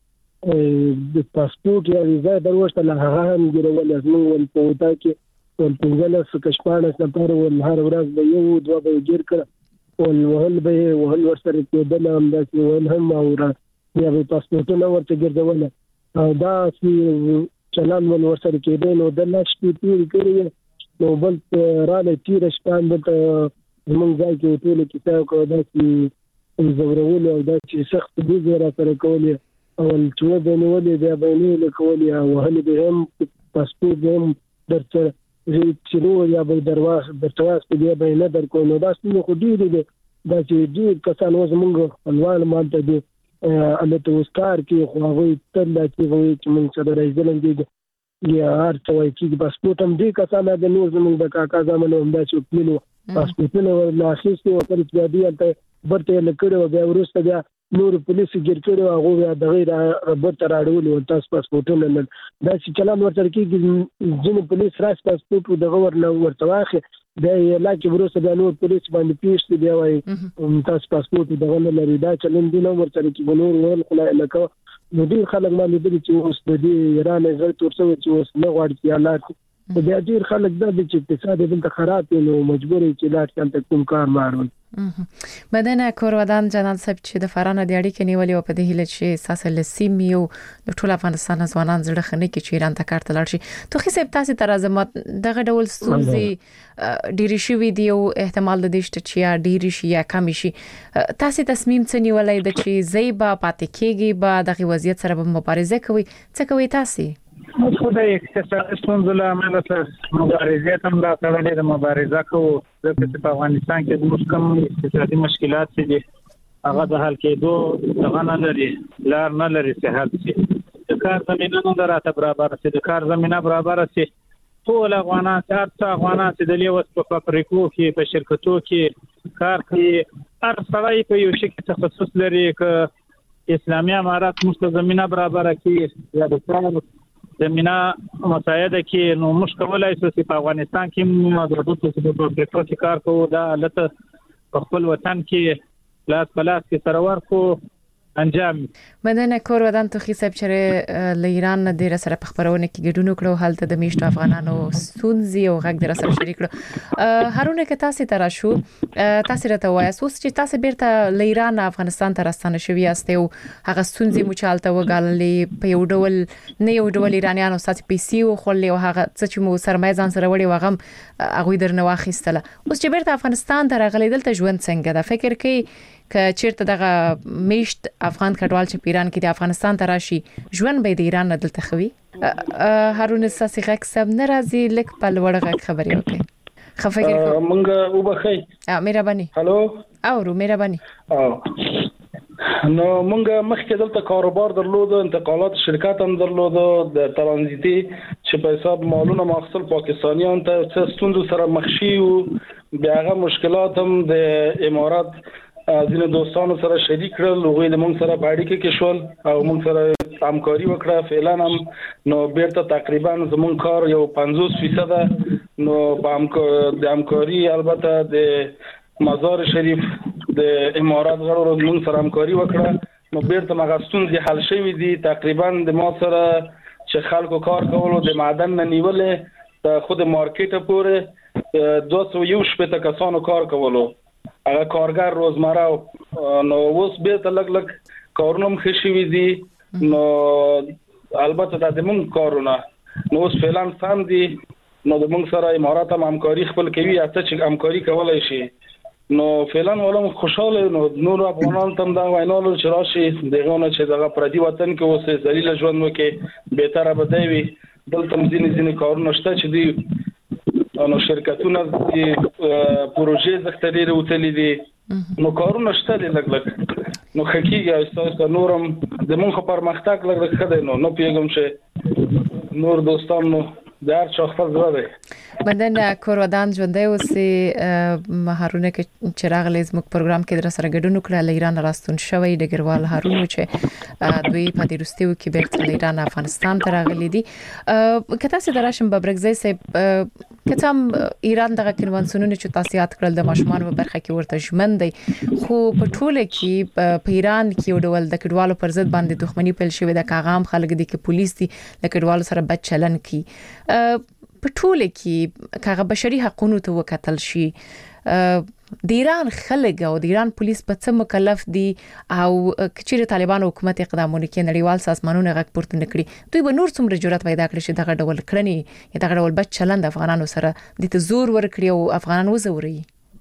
چې د پاسپورت یا ویزا دروسته له هغه هم ګرول زموږ ول په وتا کې ول پنځلس کشپانه سفر ول هر ورځ به یو دوه به ګیر کړ وهل به وهل ورسره کېدل هم دا چې وهل هم اورا بیا به پاسپورتونه ورته ګرځول او دا چې چلان ول ورسره کېدل نو د لاشپې تیر کړی نو بل را له تیر شپان بل موږ ځای کې ټول کتاب کو دا چې زورول او دا چې سخت دي زرا سره کولې او چې د نوولې بیا به نه کولې او وهل به هم پاسپورت هم درته چې نو یا به درواز درتواز په دې به نه درکو نو دا څنګه خو دې دې دا چې دې کسان اوس موږ خپلوان مالته دي الته وسکار کې خو هغه تل لا چې وایي چې موږ سره راځلم دي یا هر څه وایي چې پاسپورت هم دې کسان د نور زموږ د کاکا زمانه هم دا چې پلو پاسپورتونه ورلا اخیستي او پر دې دی ته برته لکړو بیا ورسته بیا نور پولیس ګر کړو هغه د غیر ربط راړول او تاسو پاسپورتونه نه دا چې چلان ورته کې ځینې پولیس راس پاسپورت د غور نه ورته واخې دا یې لاکه ورسته د نور پولیس باندې پیښ دی وایي تاسو پاسپورت د غل لري دا چلن دی نو ورته کې بنور ول خلای لکه نو ډیر خلک باندې دي چې اوس د ایران غیر تورسو چې اوس نه غواړي چې حالات د بیا ډیر خلک د اقتصاد دلته خراب نو مجبور چې لاټ کانته کوم کار مارول بدنه کورودان جنان صاحب چې د فرانه د اړیکې نیولې او په دې هله چې ساسه لسیمیو د ټول افغانستان ځوانان زړه خنه کې چې ایران ته کار ته لاړ شي تو خو صاحب تاسو تر ازمت دغه ډول ستونزې ډیری شوی دی او احتمال د دې چې ډیری شي یا کم شي تاسو تصمیم څه نیولای د چې زیبا پاتې کېږي با دغه وضعیت سره مبارزه کوي څه کوي تاسو خو د اقتصادي ستونزو له امله مبارزه هم دا کړلې د مبارزه کوو ځکه په افغانستان کې د کوم اقتصادي مشکلات دي هغه د حل کېدو څنګه نه لري لار نه لري صحت شي د کار زمينه نه راته برابر شي د کار زمينه برابر شي ټول افغانان څه افغانان چې د لیوس په فابریکو کې په شرکتو کې کار کوي هر څړای په یو شي کې تخصص لري ک اسلامي امارات مسله زمينه برابر کوي یا د کار زمينه مساعده کې نو مشکلای شو چې په افغانستان کې موږ د دوه په پروژه کار کوو دا لته په خپل وطن کې لاس پلاس کې سرور کو انجام مدنه کور ودان تو خي صاحب چې ل ایران نه ډیر سره په خبرونه کې ګډون کړو حالت د میشتو افغانانو سونزي او غږ در سره شریک کړو هرونه کې تاسو تر شو تاسو راته وایي اوس چې تاسو بیرته ل ایران افغانستان ته راستنه شوی یاست او هغه سونزي مو چالته وګاللې په یو ډول نه یو ډول ایرانیانو ساتي پیسې او خلې او هغه چې مو سرمایه ځان سره وړي وغم هغه درنه واخیستله اوس چې بیرته افغانستان ته راغلي دلته ژوند څنګه دا فکر کوي ک چیرته دغه میشت افغان کډوال چې پیران کې د افغانستان ته راشي ژوند به د ایران نه دلته خوي هارون ساسي غک سب ناراضي لک په لوړ غک خبري وکي خفګر مونږه وبخي مهرباني هالو اورو مهرباني نو مونږه مخکې دلته کاروبار درلود انتقالات شرکت هم درلود د ترانزیتي چې په حساب مالونه مخصل پاکستانیان ته څه ستوندو سره مخ شي او بیا هغه مشکلات هم د امارات ځینې دوستانو سره شریک کړل او د مونږ سره په اړیکه کې شول او مونږ سره همکاري وکړه فعلا هم نو بیرته تقریبا زمون کار یو پنځوس فیصد نو په همکاري البته د مزار شریف د امارات غړو مونږ سره همکاري وکړه نو بیرته مغستون دي حل شوی دي تقریبا د ما سره چې خلکو کار کولو د معدن نه نیولې د خود مارکیټ پورې دوه سوه یو شپږ کسانو کار کولو هغه کارګر روزمره نو اوس بیرته لګ لګ کارونه مخ شوی دي نو البته د دې کارونه نو اوس فعلا سم دي نو د موږ سره امارات هم همکاري خپل کوي اته چې همکاري کولای شي نو فعلا ولهم خوشاله نو نور افغانان تم دا وینالو چې راشي دغه چې دغه پردي وطن کې اوسه ذلیل ژوند وکي به تر به دی دلته ځینې ځینې کارونه شته چې دی نو شرکتونه د پروژې زختري وتلې دي نو کارونه شته دي لګ لګ نو حقیقي استاد نورم د مونږ په پرمختګ لګ لګ خدای نو نو پیغام چې نور دوستانو در چا خپل زړه دی بدن کورودان ژوندۍ اوسې هارونه کې چراغ لیز مک پروګرام کې در سره ګډون وکړه ل ایران راستون شوی د ګروال هارون چې دوی په دې رستیو کې بیرته ل ایران افغانستان ته راغلي دي کته سي دراشم ببرګزي سه کته ایران دغه کنوانسیونونه چې تاسیات کړل د ماشومان په برخه کې ورته ژمن دی خو په ټوله کې په ایران کې یو ډول د کډوالو پر ضد باندې دښمنی پیل شوې د کاغام خلک دي کې پولیس دي د کډوالو سره بد چلن کی په ټوله کې کاغه بشري حقوقو ته وکتل شي د ایران خلک او د ایران پولیس په څه مکلف دي او کچېره طالبان حکومت اقدامونه کوي نړیوال سازمانونه غږ پورته نکړي دوی به نور څومره جرأت پیدا کړي چې دغه ډول کړنی یا دغه ډول بد چلند افغانانو سره د تزور ورکړي او افغانان وزوري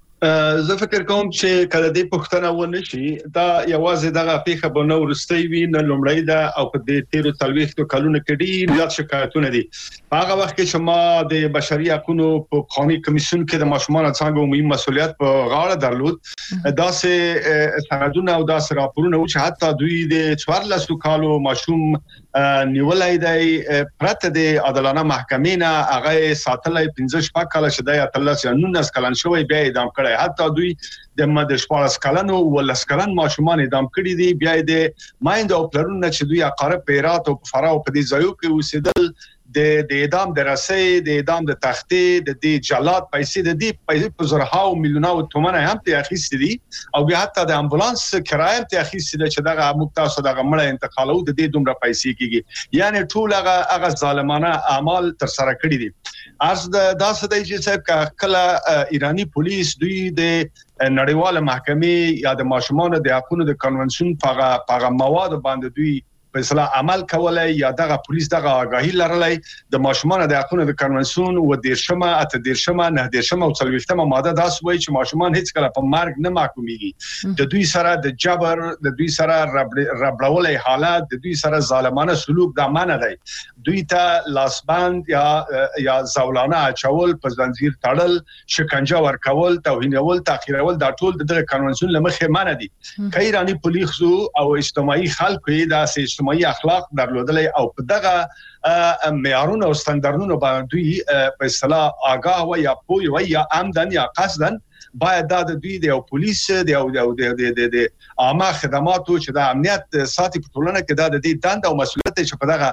زه فکر کوم چې کله دې پښتنه ونه شي دا یوازې دغه پیخه به نو ورستي وي نه لومړی دا او په دې تیرو تلويختو کلونو کې ډیر زیات شکایتونه دي هغه وخت کې چې ما د بشري حقوقو په قومي کمیسیون کې د ماشومان څنګه مهم مسولیت په غاړه درلود دا سه سندونه او دا سه راپورونه چې حتی دوی د څوارلس کالو ماشوم نیولای دی پرته د عدالانه محکمې نه هغه ساتلای پنځه شپږ کال شدای اتلس یا نولس کلن شوی بیا اعدام کړي حتی دوی د ماده شپږ کلنو ولس کلن ماشومان اعدام کړي دي بیا د مایند او پلرونه چې دوی اقارب پیرات او فراو په دې ځایو کې اوسېدل د د اعدام د رسۍ د اعدام د تختې د دې جلاد پیسې د دې پیسې په زرهاو میلیونو تومنه هم ته اخیستې دي او بیا حتی د امبولانس کرایه ته اخیستې ده چې دغه مقتصد دغه مړه انتقالو د دې دومره پیسې کیږي یعنی ټول هغه هغه ظالمانه اعمال تر سره کړی دي ارز د داسې دی چې صاحب کله ایرانی پولیس دوی د نړیواله محکمې یا د ماشومان د حقوقو د کنونسیون په هغه مواد باندې دوی په اصطلاح عمل کولای یا دغه پولیس دغه آگاهی لرلای د ماشومان د حقوقو د کنونسیون و د شمه اته د شمه نه د شمه او څلويختمه ماده دا سوي چې ماشومان هیڅ کله په مرګ نه محکوميږي د دوی سره د جبر د دوی سره ربړولې حالات د دوی سره ظالمانه سلوک د امانه دی دوی ته لاسبند یا یا زولانه اچول په زنجیر تړل شکنجه ورکول توهینول تاخيرول دا ټول د کنونسیون لمخې مانه دي کایرانی پولیس او اجتماعي خلک دا اجتماعي اخلاق درلودلې او په دغه معیارونو او ستاندرونو باندې دوی په اصطلاح آگاه و یا پوی و یا عمدن یا قصدن باید دا د دوی د پولیس د د د عامه خدماتو چې د امنیت ساتي په ټولنه کې دا د دې دند او مسولیت چې په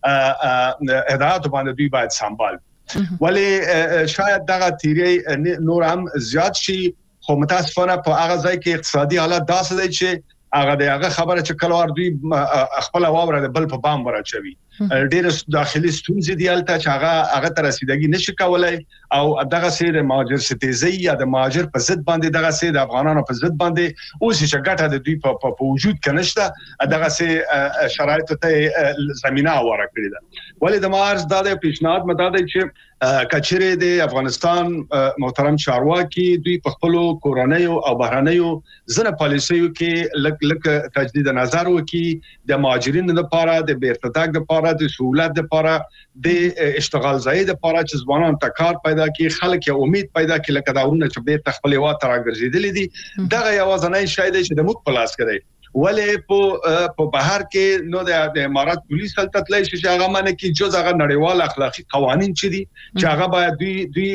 دغه هدایت باندې دوی باید سمبال ولی شاید دغه تیری نور هم زیات شي خو متاسفانه په هغه ځای کې اقتصادي حالت داسې دی چې هغه دغه خبره چې کلوار دوی خپل واوره د بل په بام ورچوي ډېر داخلي ستونزې دی البته چې هغه هغه تر رسیدګي نشي کولای او دغه سیر مهاجر ستیزي یا د مهاجر په ضد باندې دغه سیر د افغانانو په ضد باندې اوس چې ګټه د دوی په وجود کې نشته دغه سیر شرایط ته زمينه ورکړي ده ولې د مارز د پیشنهاد مداده چې کچره د افغانستان محترم چارواکي دوی په خپل کورنۍ او بهرنیو زنه پالیسیو کې لک لک تجدید نظر وکي د مهاجرینو لپاره د بیرته لپاره د سہولت لپاره د اشتغال ځای لپاره چې ځوانان ته کار پیدا کړي خلک یې امید پیدا کړي لکه داونه چې بیرته خپل وخت راګرځیدلې دي دغه یوازنۍ شاید چې د موږ پلاس کړي ولې په په بهر کې نو د امارات پولیس سلطنت لای شي هغه معنی کې جز هغه نړیوال اخلاقی قوانين چې دي چې هغه باید دوی دوی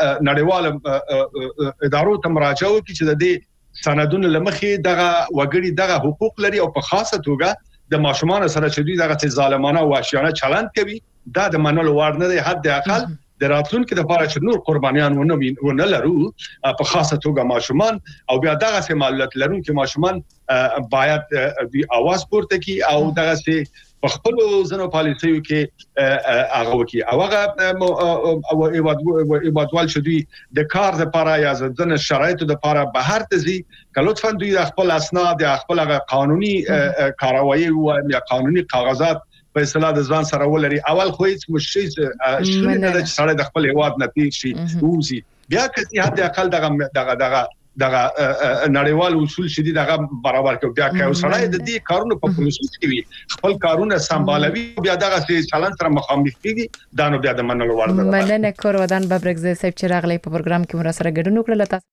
نړیوال ادارو ته مراجعه وکړي چې د دې سندونو لمخې دغه وګړي دغه حقوق لري او په خاصه توګه د ماشومان سره چې دوی دغه ظالمانه او وحشیانه چلند کوي دا د منلو وړ نه دی حد اقل د راتلونکو لپاره چې نور قربانيان ونه ونه لرو په خاصه توګه ماشومان او بیا دغه سمالت لرونکو ماشومان باید د اواز پورته کی او دغه سي په خپل ځنو پالیسیو کې هغه وکي او هغه او ایوادوال چې دوی د کار لپاره یا ځنه شرایطو لپاره بهر ته ځي کله لطفا دوی خپل اسناد یا خپل قانوني کاروایی او یا قانوني کاغذات په اصطلاح د ځان سره ولري اول خو هیڅ مشکل شونه نه د سره د خپل هواد نه پیښ شي اوسي بیا کسي حد اقل دغه دغه دغه دغه نړیوال اصول شدي دغه برابر کوي بیا کوي سره د دې کارونو په پروسس کې وي خپل کارونه سمبالوي بیا دغه چلن سره مخامخ کیږي دا نو بیا د منلو وړ ده مننه کور ودان ببرګزه صاحب چې راغلی په پروګرام کې مر سره ګډون وکړل